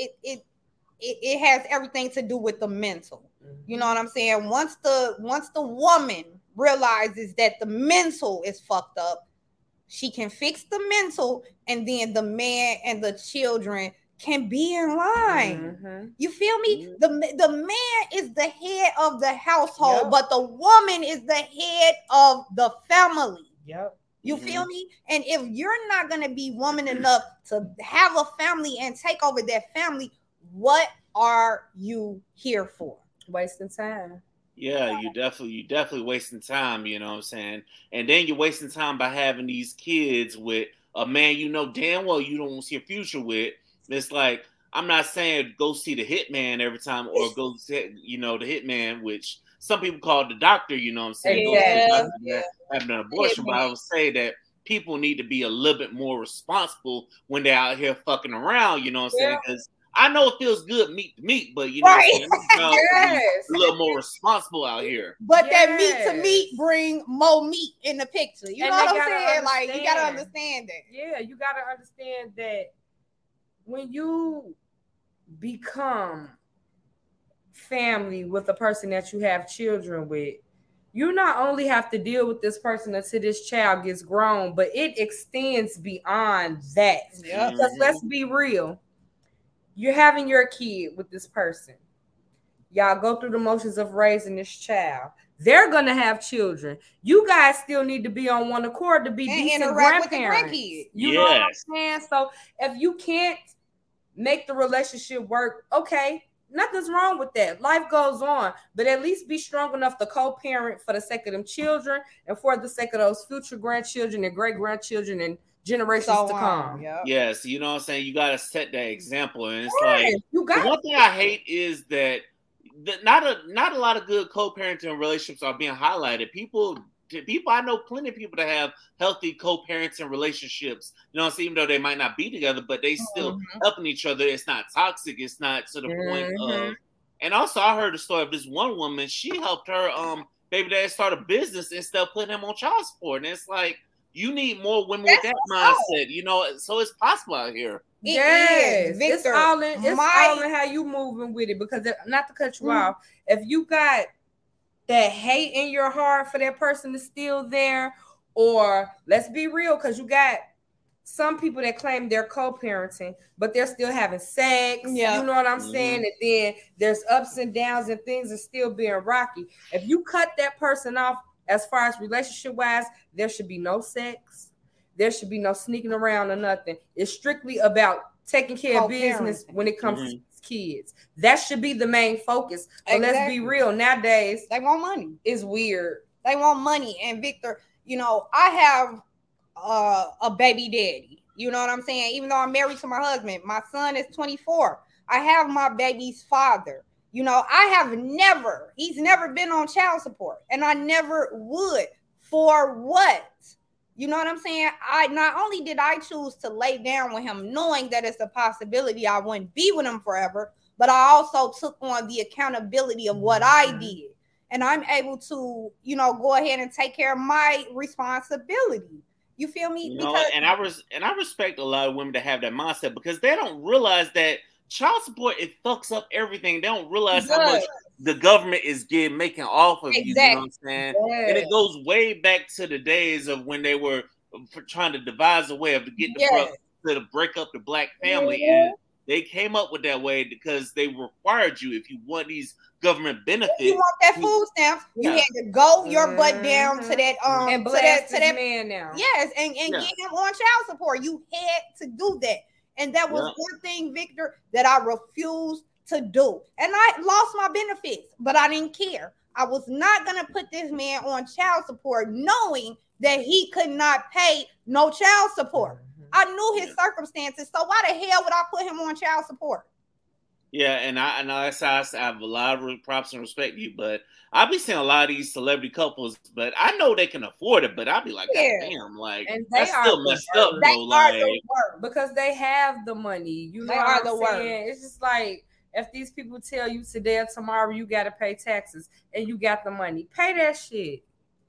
it has everything to do with the mental. You know what I'm saying? Once the woman realizes that the mental is fucked up, she can fix the mental, and then the man and the children can be in line. You feel me? The man is the head of the household, but the woman is the head of the family. You feel me? And if you're not going to be woman enough to have a family and take over that family, what are you here for? Wasting time. Yeah, you definitely wasting time, you know what I'm saying? And then you're wasting time by having these kids with a man you know damn well you don't see a future with. It's like, I'm not saying go see the hitman every time or go see, you know, the hitman, which some people call the doctor, you know what I'm saying? Having an abortion, but I would say that people need to be a little bit more responsible when they're out here fucking around, you know what I'm saying? Because I know it feels good meat to meat, but you know, a little more responsible out here. But that meat to meat bring more meat in the picture. You know what I'm saying? Like, you gotta understand that. Yeah, you gotta understand that when you become family with a person that you have children with, you not only have to deal with this person until this child gets grown, but it extends beyond that. Because let's be real. You're having your kid with this person. Y'all go through the motions of raising this child. They're gonna have children. You guys still need to be on one accord to be And decent interact with the grandparents. grandkids. You know what I'm saying? So if you can't make the relationship work, okay, nothing's wrong with that. Life goes on, but at least be strong enough to co-parent for the sake of them children and for the sake of those future grandchildren and great grandchildren and generations to come. Yep. Yes, you know what I'm saying? You got to set that example. And it's you got one thing I hate is that not a lot of good co-parenting relationships are being highlighted. People, I know plenty of people that have healthy co-parenting relationships. You know what I'm saying? Even though they might not be together, but they still helping each other. It's not toxic. It's not to the point of. And also, I heard the story of this one woman. She helped her baby dad start a business instead of putting him on child support. And it's like, you need more women with that mindset, you know. So it's possible out here. Yes, Victor, it's all in how you moving with it. Because not to cut you off, if you got that hate in your heart for that person is still there, or let's be real, because you got some people that claim they're co-parenting, but they're still having sex. Yeah. You know what I'm saying? And then there's ups and downs and things are still being rocky. If you cut that person off, as far as relationship wise, there should be no sex. There should be no sneaking around or nothing. It's strictly about taking care of business when it comes to kids. That should be the main focus. But let's be real. Nowadays, they want money. It's weird. They want money. And Victor, you know, I have a baby daddy. You know what I'm saying? Even though I'm married to my husband, my son is 24. I have my baby's father. You know, he's never been on child support, and I never would. For what? You know what I'm saying? Not only did I choose to lay down with him, knowing that it's a possibility I wouldn't be with him forever, but I also took on the accountability of what I did. And I'm able to, you know, go ahead and take care of my responsibility. You feel me? You know, and I respect a lot of women that have that mindset, because they don't realize that child support, it fucks up everything. They don't realize how much the government is making off of you. You know what I'm saying? Yeah. And it goes way back to the days of when they were trying to devise a way of to break up the black family. And they came up with that way because they required you, if you want these government benefits, if you want that food stamps, you had to go your butt down to that and blast to that man now. Yes, and get him on child support. You had to do that. And that was one thing, Victor, that I refused to do. And I lost my benefits, but I didn't care. I was not going to put this man on child support knowing that he could not pay no child support. I knew his circumstances, so why the hell would I put him on child support? Yeah, and I have a lot of props and respect to you, but I be seeing a lot of these celebrity couples, but I know they can afford it, but I be like, God damn, like, and that's still messed up, though. Like, because they have the money. You know what I'm saying? It's just like, if these people tell you today or tomorrow you got to pay taxes and you got the money, pay that shit.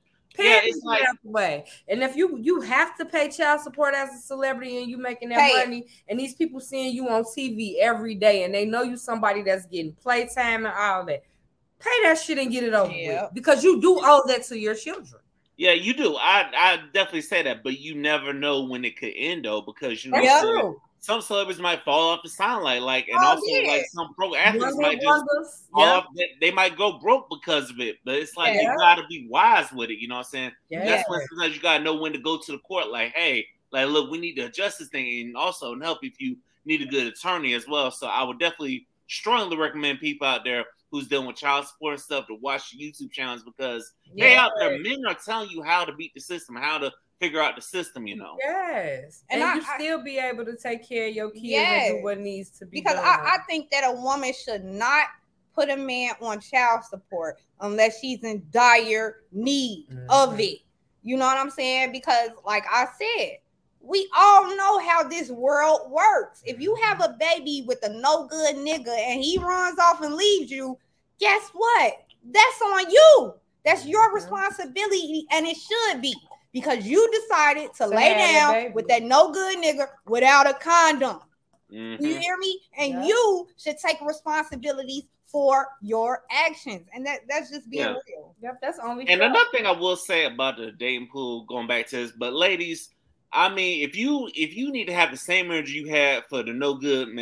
It's like way. And if you have to pay child support as a celebrity and you making that money, and these people seeing you on TV every day and they know you somebody that's getting playtime and all that, pay that shit and get it over with, because you do owe that to your children. Yeah, you do. I definitely say that, but you never know when it could end, though, because you know some celebrities might fall off the soundlight, like, and like some pro athletes might just they might go broke because of it. But it's like you gotta be wise with it. You know what I'm saying? Yeah. That's when sometimes you gotta know when to go to the court. Like, hey, like, look, we need to adjust this thing, and also help if you need a good attorney as well. So I would definitely strongly recommend people out there who's dealing with child support and stuff to watch YouTube channels, because they out there, men are telling you how to beat the system, how to figure out the system, you know. Yes. And you still be able to take care of your kids and do what needs to be done. Because I think that a woman should not put a man on child support unless she's in dire need of it. You know what I'm saying? Because like I said, we all know how this world works. If you have a baby with a no good nigga and he runs off and leaves you, guess what? That's on you. That's your responsibility, and it should be, because you decided to lay down with that no good nigga without a condom. You hear me? And you should take responsibilities for your actions, and that's just being real. Yep, that's only. And another thing I will say about the dating pool, going back to this, but ladies, I mean, if you need to have the same energy you had for the no good man,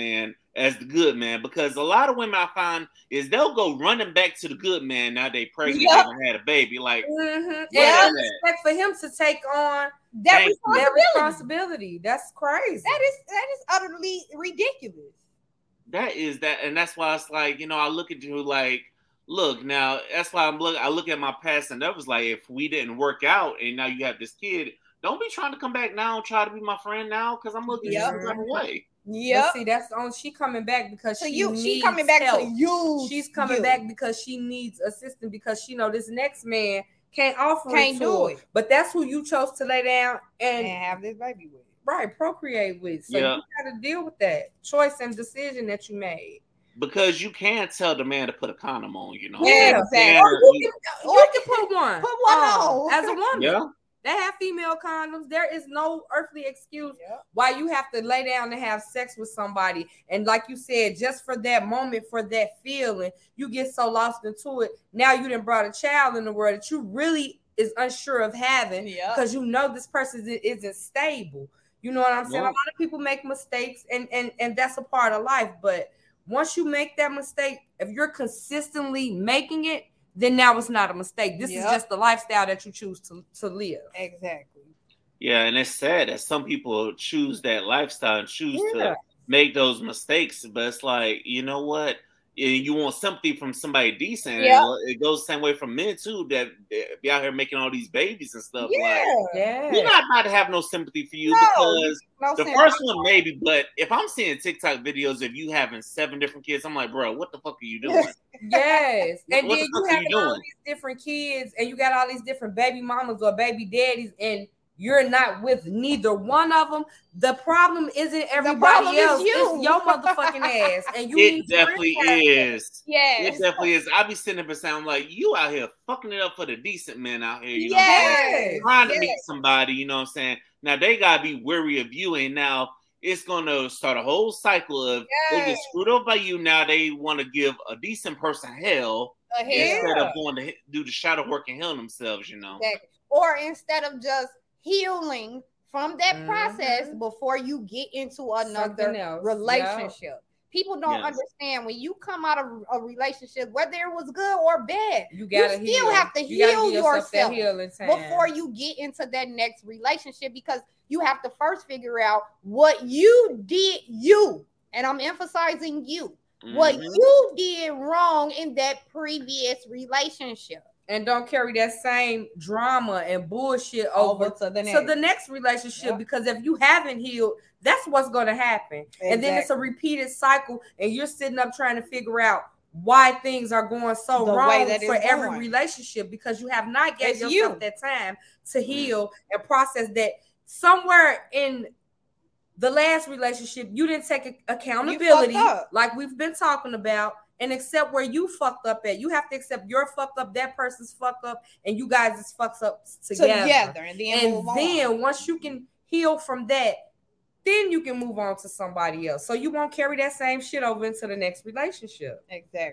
as the good man, because a lot of women I find is they'll go running back to the good man now they pregnant and had a baby. Like, and expect for him to take on that responsibility. That's crazy. That is utterly ridiculous. That is that, and that's why it's like, you know, I look at you like, look, now that's why I look at my past, and that was like, if we didn't work out and now you have this kid, don't be trying to come back now and try to be my friend now, because I'm looking some type of way. Yeah, see, that's on. She coming back because she coming back help. To you. She's coming back because she needs assistance, because she know this next man can't offer it to her. But that's who you chose to lay down and have this baby with. Right, procreate with. So you got to deal with that choice and decision that you made. Because you can't tell the man to put a condom on, you know. Yeah, exactly. You can put one. Put one on. As a woman. Yeah. They have female condoms. There is no earthly excuse why you have to lay down and have sex with somebody. And like you said, just for that moment, for that feeling, you get so lost into it. Now you done brought a child in the world that you really is unsure of having because you know this person isn't stable. You know what I'm saying? A lot of people make mistakes, and that's a part of life. But once you make that mistake, if you're consistently making it, then now it's not a mistake. This is just the lifestyle that you choose to live. Exactly. Yeah, and it's sad that some people choose that lifestyle and choose to make those mistakes. But it's like, you know what? You want sympathy from somebody decent. And it goes the same way from men too, that be out here making all these babies and stuff. We're not about to have no sympathy for you because the first one maybe, but if I'm seeing TikTok videos of you having 7 different kids, I'm like, bro, what the fuck are you doing? Yes. And then you have all these different kids and you got all these different baby mamas or baby daddies, and you're not with neither one of them. The problem isn't everybody else. It's your motherfucking ass. And it definitely is. Yes. It definitely is. I be sitting up and saying, like, you out here fucking it up for the decent men out here. You know what I'm saying? Trying to meet somebody, you know what I'm saying? Now, they got to be wary of you. And now it's going to start a whole cycle of they get screwed up by you. Now they want to give a decent person hell instead of going to do the shadow work and heal themselves, you know? Exactly. Or instead of just healing from that process before you get into another relationship. People don't understand when you come out of a relationship, whether it was good or bad, you still have to heal yourself before you get into that next relationship, because you have to first figure out what you did, and I'm emphasizing you, what you did wrong in that previous relationship. And don't carry that same drama and bullshit over to the next relationship, because if you haven't healed, that's what's going to happen. Exactly. And then it's a repeated cycle, and you're sitting up trying to figure out why things are going so wrong for every relationship, because you have not given yourself that time to heal and process that. Somewhere in the last relationship, you didn't take accountability like we've been talking about, and accept where you fucked up at. You have to accept your fucked up, that person's fucked up, and you guys is fucked up together. And then once you can heal from that, then you can move on to somebody else. So you won't carry that same shit over into the next relationship.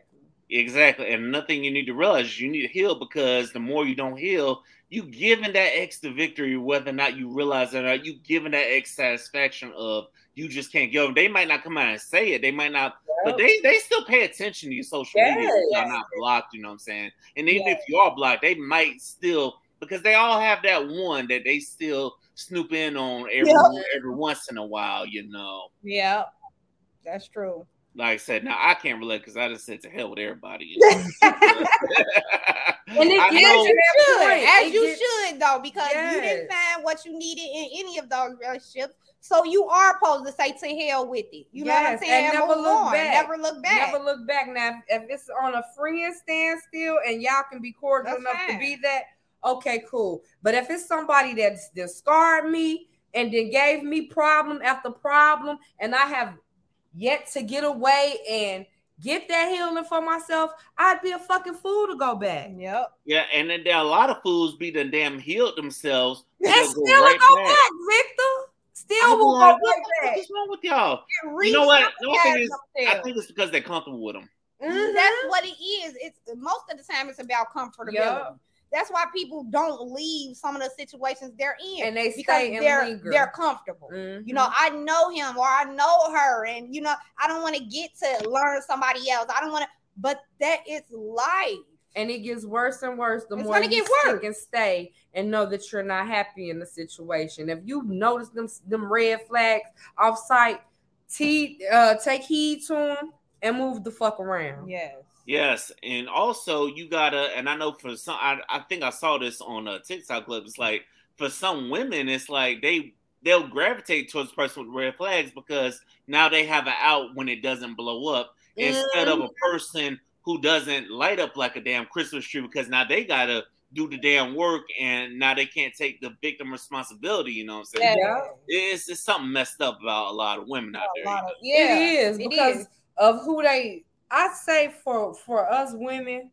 Exactly. And nothing you need to realize, you need to heal, because the more you don't heal, you giving that ex the victory, whether or not you realize it or not. You giving that ex satisfaction of you just can't go. They might not come out and say it. They might not, but they still pay attention to your social media. You're not blocked, you know what I'm saying? And even if you are blocked, they might still, because they all have that one that they still snoop in on every once in a while, you know. Yeah, that's true. Like I said, now I can't relate because I just said to hell with everybody. You know? And you should though, because you didn't find what you needed in any of those relationships. So you are supposed to say to hell with it. You know what I'm saying? And never look back. Never look back. Never look back. Now, if it's on a friend standstill and y'all can be cordial enough to be that, okay, cool. But if it's somebody that's scarred me and then gave me problem after problem, and I have yet to get away and get that healing for myself, I'd be a fucking fool to go back. Yep. Yeah, and then there are a lot of fools be done damn healed themselves. And still go back, Victor. Still will go right back. What's wrong with y'all? You know what? I think it's because they're comfortable with them. That's what it is. It's most of the time it's about comfortability. That's why people don't leave some of the situations they're in, and they because stay and linger. They're comfortable. You know, I know him or I know her, and you know, I don't want to get to learn somebody else. I don't want to, but that is life. And it gets worse and worse the more you stick and stay and know that you're not happy in the situation. If you notice them red flags off site, take heed to them and move the fuck around. Yes, and also you gotta, and I know for some, I think I saw this on a TikTok clip. It's like for some women, it's like they'll gravitate towards the person with red flags because now they have an out when it doesn't blow up instead of a person who doesn't light up like a damn Christmas tree, because now they gotta do the damn work and now they can't take the victim responsibility. You know what I'm saying? Yeah. It's something messed up about a lot of women out there. It is because of who they. I say for us women,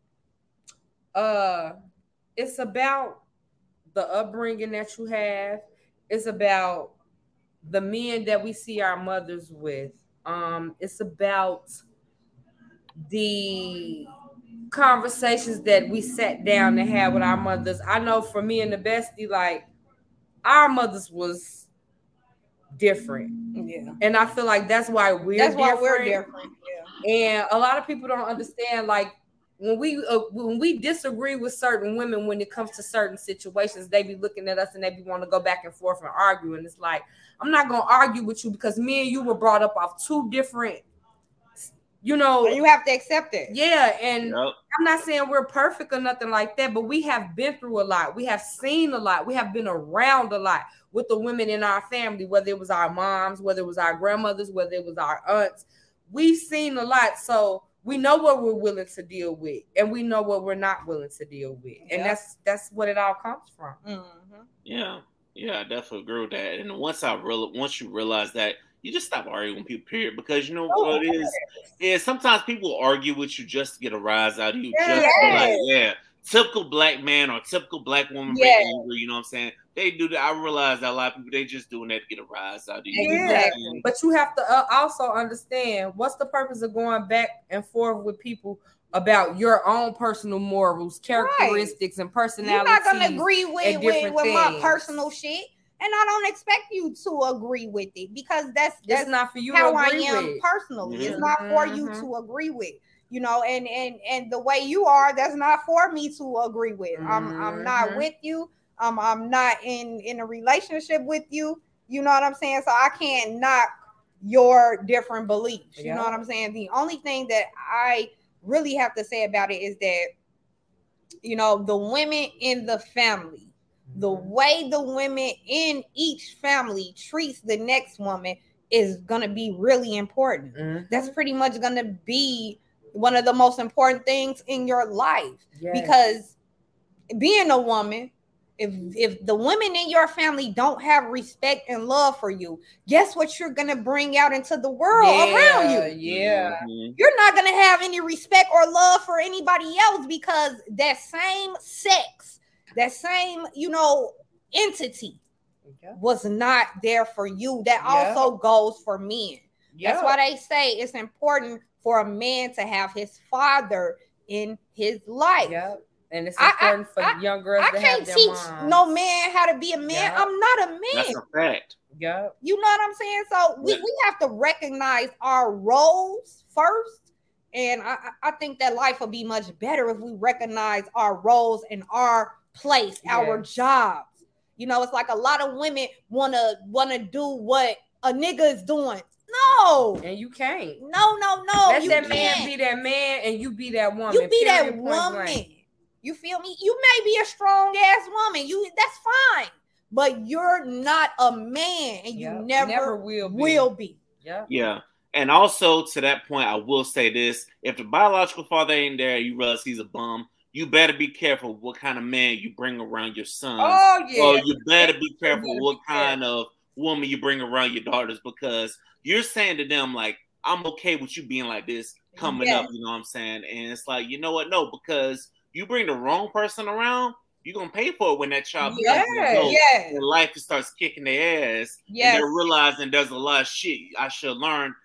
it's about the upbringing that you have. It's about the men that we see our mothers with. It's about the conversations that we sat down to have with our mothers. I know for me and the bestie, like our mothers was different. Yeah. And I feel like that's why we're different. Yeah. And a lot of people don't understand, like when we disagree with certain women when it comes to certain situations, they be looking at us and they be want to go back and forth and argue. And it's like, I'm not gonna argue with you because me and you were brought up off two different, you know, you have to accept it. Yeah, and I'm not saying we're perfect or nothing like that, but we have been through a lot. We have seen a lot. We have been around a lot with the women in our family, whether it was our moms, whether it was our grandmothers, whether it was our aunts. We've seen a lot, so we know what we're willing to deal with, and we know what we're not willing to deal with, and that's what it all comes from. Yeah, I definitely agree with that. And once you realize that, you just stop arguing with people, period. Because you know what it is sometimes people argue with you just to get a rise out of you. Typical black man or typical black woman being angry, you know what I'm saying? They do that. I realize that a lot of people, they just doing that to get a rise out of you. Exactly. But you have to also understand what's the purpose of going back and forth with people about your own personal morals, characteristics, and personalities. You're not gonna agree with my personal shit. And I don't expect you to agree with it because that's not for you how to agree I am with. Personally. It's not for you to agree with, you know, and the way you are, that's not for me to agree with. I'm not with you. I'm not in a relationship with you. You know what I'm saying? So I can't knock your different beliefs. You know what I'm saying? The only thing that I really have to say about it is that, you know, the women in the family, the way the women in each family treats the next woman is going to be really important. That's pretty much going to be one of the most important things in your life. Because being a woman, if the women in your family don't have respect and love for you, guess what you're going to bring out into the world around you? You're not going to have any respect or love for anybody else because that same sex, that same, you know, entity was not there for you. That also goes for men. That's why they say it's important for a man to have his father in his life. And it's important for young girls to have their moms. I can't teach no man how to be a man. I'm not a man. That's a fact. You know what I'm saying? So we have to recognize our roles first. And I think that life will be much better if we recognize our roles and our place, our jobs. You know, it's like a lot of women wanna do what a nigga is doing. No, and you can't. No. Let that man be that man, and you be that woman. You be that woman. You feel me? You may be a strong ass woman. That's fine, but you're not a man, and you never will be. Yeah. And also to that point, I will say this: if the biological father ain't there, you realize he's a bum. You better be careful what kind of man you bring around your sons. Or you better be careful what kind of woman you bring around your daughters, because you're saying to them, like, I'm okay with you being like this coming up, you know what I'm saying? And it's like, you know what? No, because you bring the wrong person around, you're going to pay for it when that child and life starts kicking their ass. And they're realizing there's a lot of shit I should learn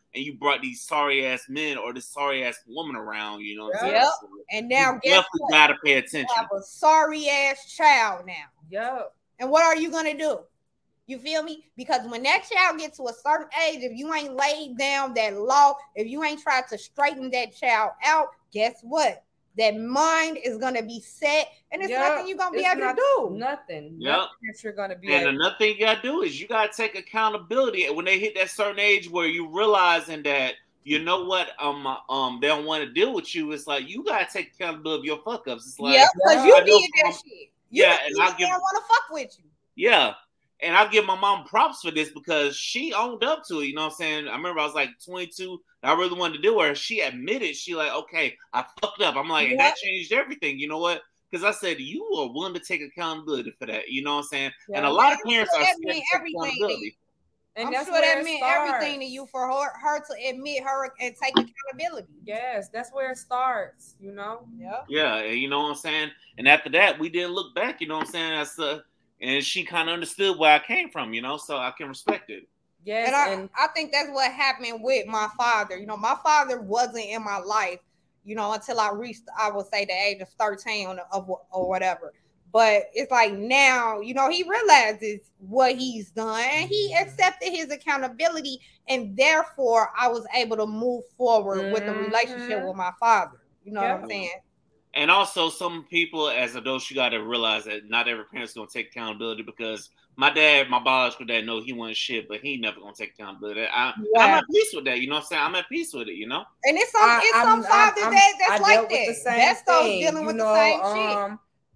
and you brought these sorry ass men or this sorry ass woman around. You know what I'm saying? Yep. So And now you guess definitely what? gotta pay You attention. have a sorry ass child now. Yep. And what are you gonna do? You feel me? Because when that child gets to a certain age, if you ain't laid down that law, if you ain't tried to straighten that child out, guess what? That mind is gonna be set, and it's nothing you're gonna be able to do. Nothing. Yep. Nothing that you're gonna be And able. another thing you gotta do is you gotta take accountability when they hit that certain age where you realizing that you know what they don't want to deal with you. It's like you gotta take accountability of your fuck ups. It's like because you did that shit. Yeah, and I don't want to fuck with you. Yeah. And I give my mom props for this because she owned up to it. You know what I'm saying? I remember I was like 22. And I really wanted to do her. She admitted, she like, okay, I fucked up. I'm like, and that changed everything. You know what? Because I said, you are willing to take accountability for that. You know what I'm saying? And a lot of parents are scared to take accountability. And I'm sure that meant everything to you for her to admit her and take accountability. Yes, that's where it starts, you know? Yeah, you know what I'm saying? And after that, we didn't look back, you know what I'm saying? And she kind of understood where I came from, you know, so I can respect it. Yes, and I think that's what happened with my father. You know, my father wasn't in my life, you know, until I reached, I would say, the age of 13 or whatever. But it's like now, you know, he realizes what he's done and he accepted his accountability. And therefore, I was able to move forward with the relationship with my father. You know what I'm saying? And also, some people as adults, you got to realize that not every parent's going to take accountability because my biological dad, know he wasn't shit, but he never going to take accountability. I'm at peace with that. You know what I'm saying? I'm at peace with it, you know? And it's some fathers that's like that. That's those dealing with the same shit.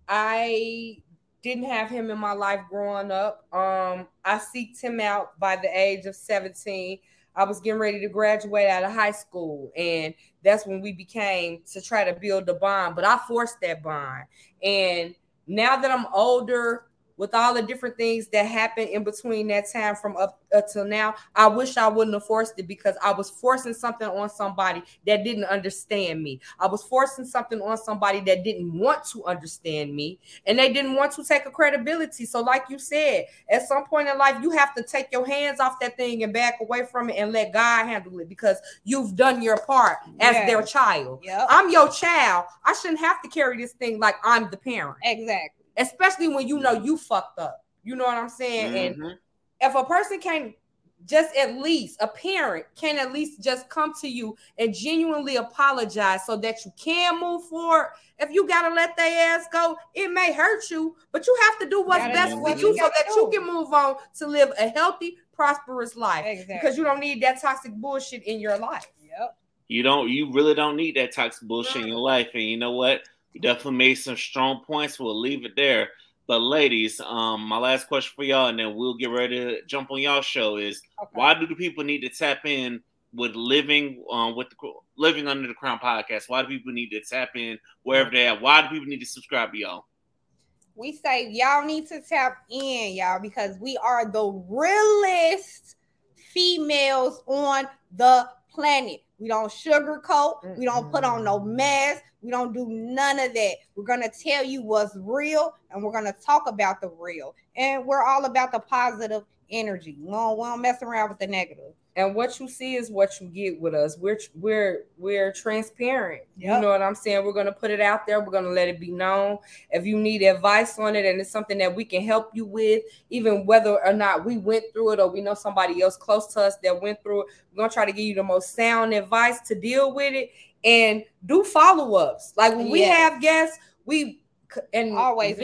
I didn't have him in my life growing up. I seeked him out by the age of 17. I was getting ready to graduate out of high school, and that's when we became to try to build a bond. But I forced that bond. And now that I'm older, with all the different things that happened in between that time from up till now, I wish I wouldn't have forced it because I was forcing something on somebody that didn't understand me. I was forcing something on somebody that didn't want to understand me, and they didn't want to take a credibility. So like you said, at some point in life, you have to take your hands off that thing and back away from it and let God handle it because you've done your part as their child. Yep. I'm your child. I shouldn't have to carry this thing like I'm the parent. Exactly. Especially when you know you fucked up. You know what I'm saying? And if a person can just at least, a parent can at least just come to you and genuinely apologize so that you can move forward. If you got to let their ass go, it may hurt you, but you have to do what's best for you so that you can move on to live a healthy, prosperous life. Exactly. Because you don't need that toxic bullshit in your life. Yep. You really don't need that toxic bullshit in your life. And you know what? You definitely made some strong points. We'll leave it there. But ladies, my last question for y'all, and then we'll get ready to jump on y'all show is why do the people need to tap in with Living Under the Crown podcast? Why do people need to tap in wherever they're at? Why do people need to subscribe to y'all? We say y'all need to tap in, y'all, because we are the realest females on the planet. We don't sugarcoat. We don't put on no mask. We don't do none of that. We're going to tell you what's real, and we're going to talk about the real. And we're all about the positive energy. We don't mess around with the negative. And what you see is what you get with us. We're transparent. Yep. You know what I'm saying? We're going to put it out there. We're going to let it be known. If you need advice on it and it's something that we can help you with, even whether or not we went through it or we know somebody else close to us that went through it, we're going to try to give you the most sound advice to deal with it and do follow-ups. Like when we have guests, we always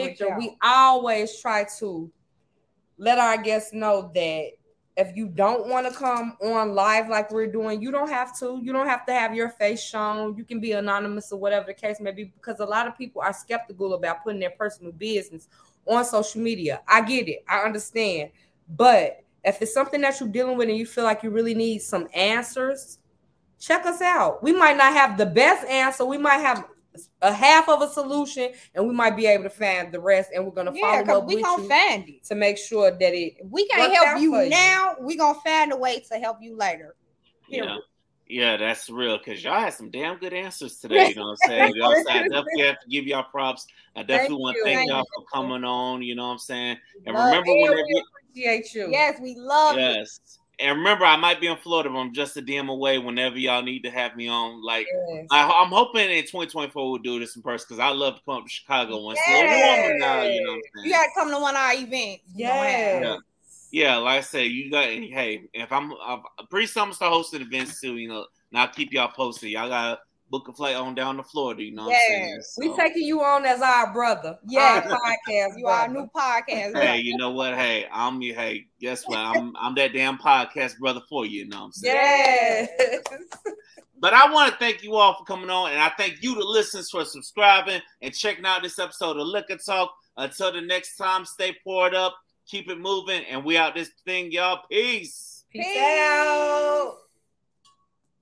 try to let our guests know that if you don't want to come on live like we're doing, you don't have to. You don't have to have your face shown. You can be anonymous or whatever the case may be, because a lot of people are skeptical about putting their personal business on social media. I get it. I understand. But if it's something that you're dealing with and you feel like you really need some answers, check us out. We might not have the best answer. We might have a half of a solution, and we might be able to find the rest, and we're going to follow up with you find it to make sure that it we can't help you now. We're going to find a way to help you later. Yeah, that's real, because y'all had some damn good answers today. You know what I'm saying? You know what I'm saying? I definitely have to give y'all props. I definitely want to thank y'all for coming on. You know what I'm saying? And remember, whenever we appreciate you. Yes, we love you. And remember, I might be in Florida, but I'm just a DM away whenever y'all need to have me on. Like, Yes. I'm hoping in 2024 we'll do this in person because I love to come up to Chicago once it's a little warmer now. You know what I'm saying? You got to come to one of our events. Yes. Yeah, like I said, you got. Hey, if I'm pretty soon, I'm gonna start hosting events too. You know, and I'll keep y'all posted. Y'all gotta book a flight on down to Florida. You know what I'm saying? So. We taking you on as our brother. Yeah, our podcast. You are our new podcast. Hey, you know what? Hey, Hey, guess what? I'm that damn podcast brother for you. You know what I'm saying? Yes. But I want to thank you all for coming on, and I thank you, the listeners, for subscribing and checking out this episode of Liquor Talk. Until the next time, stay poured up, keep it moving, and we out this thing, y'all. Peace. Peace out.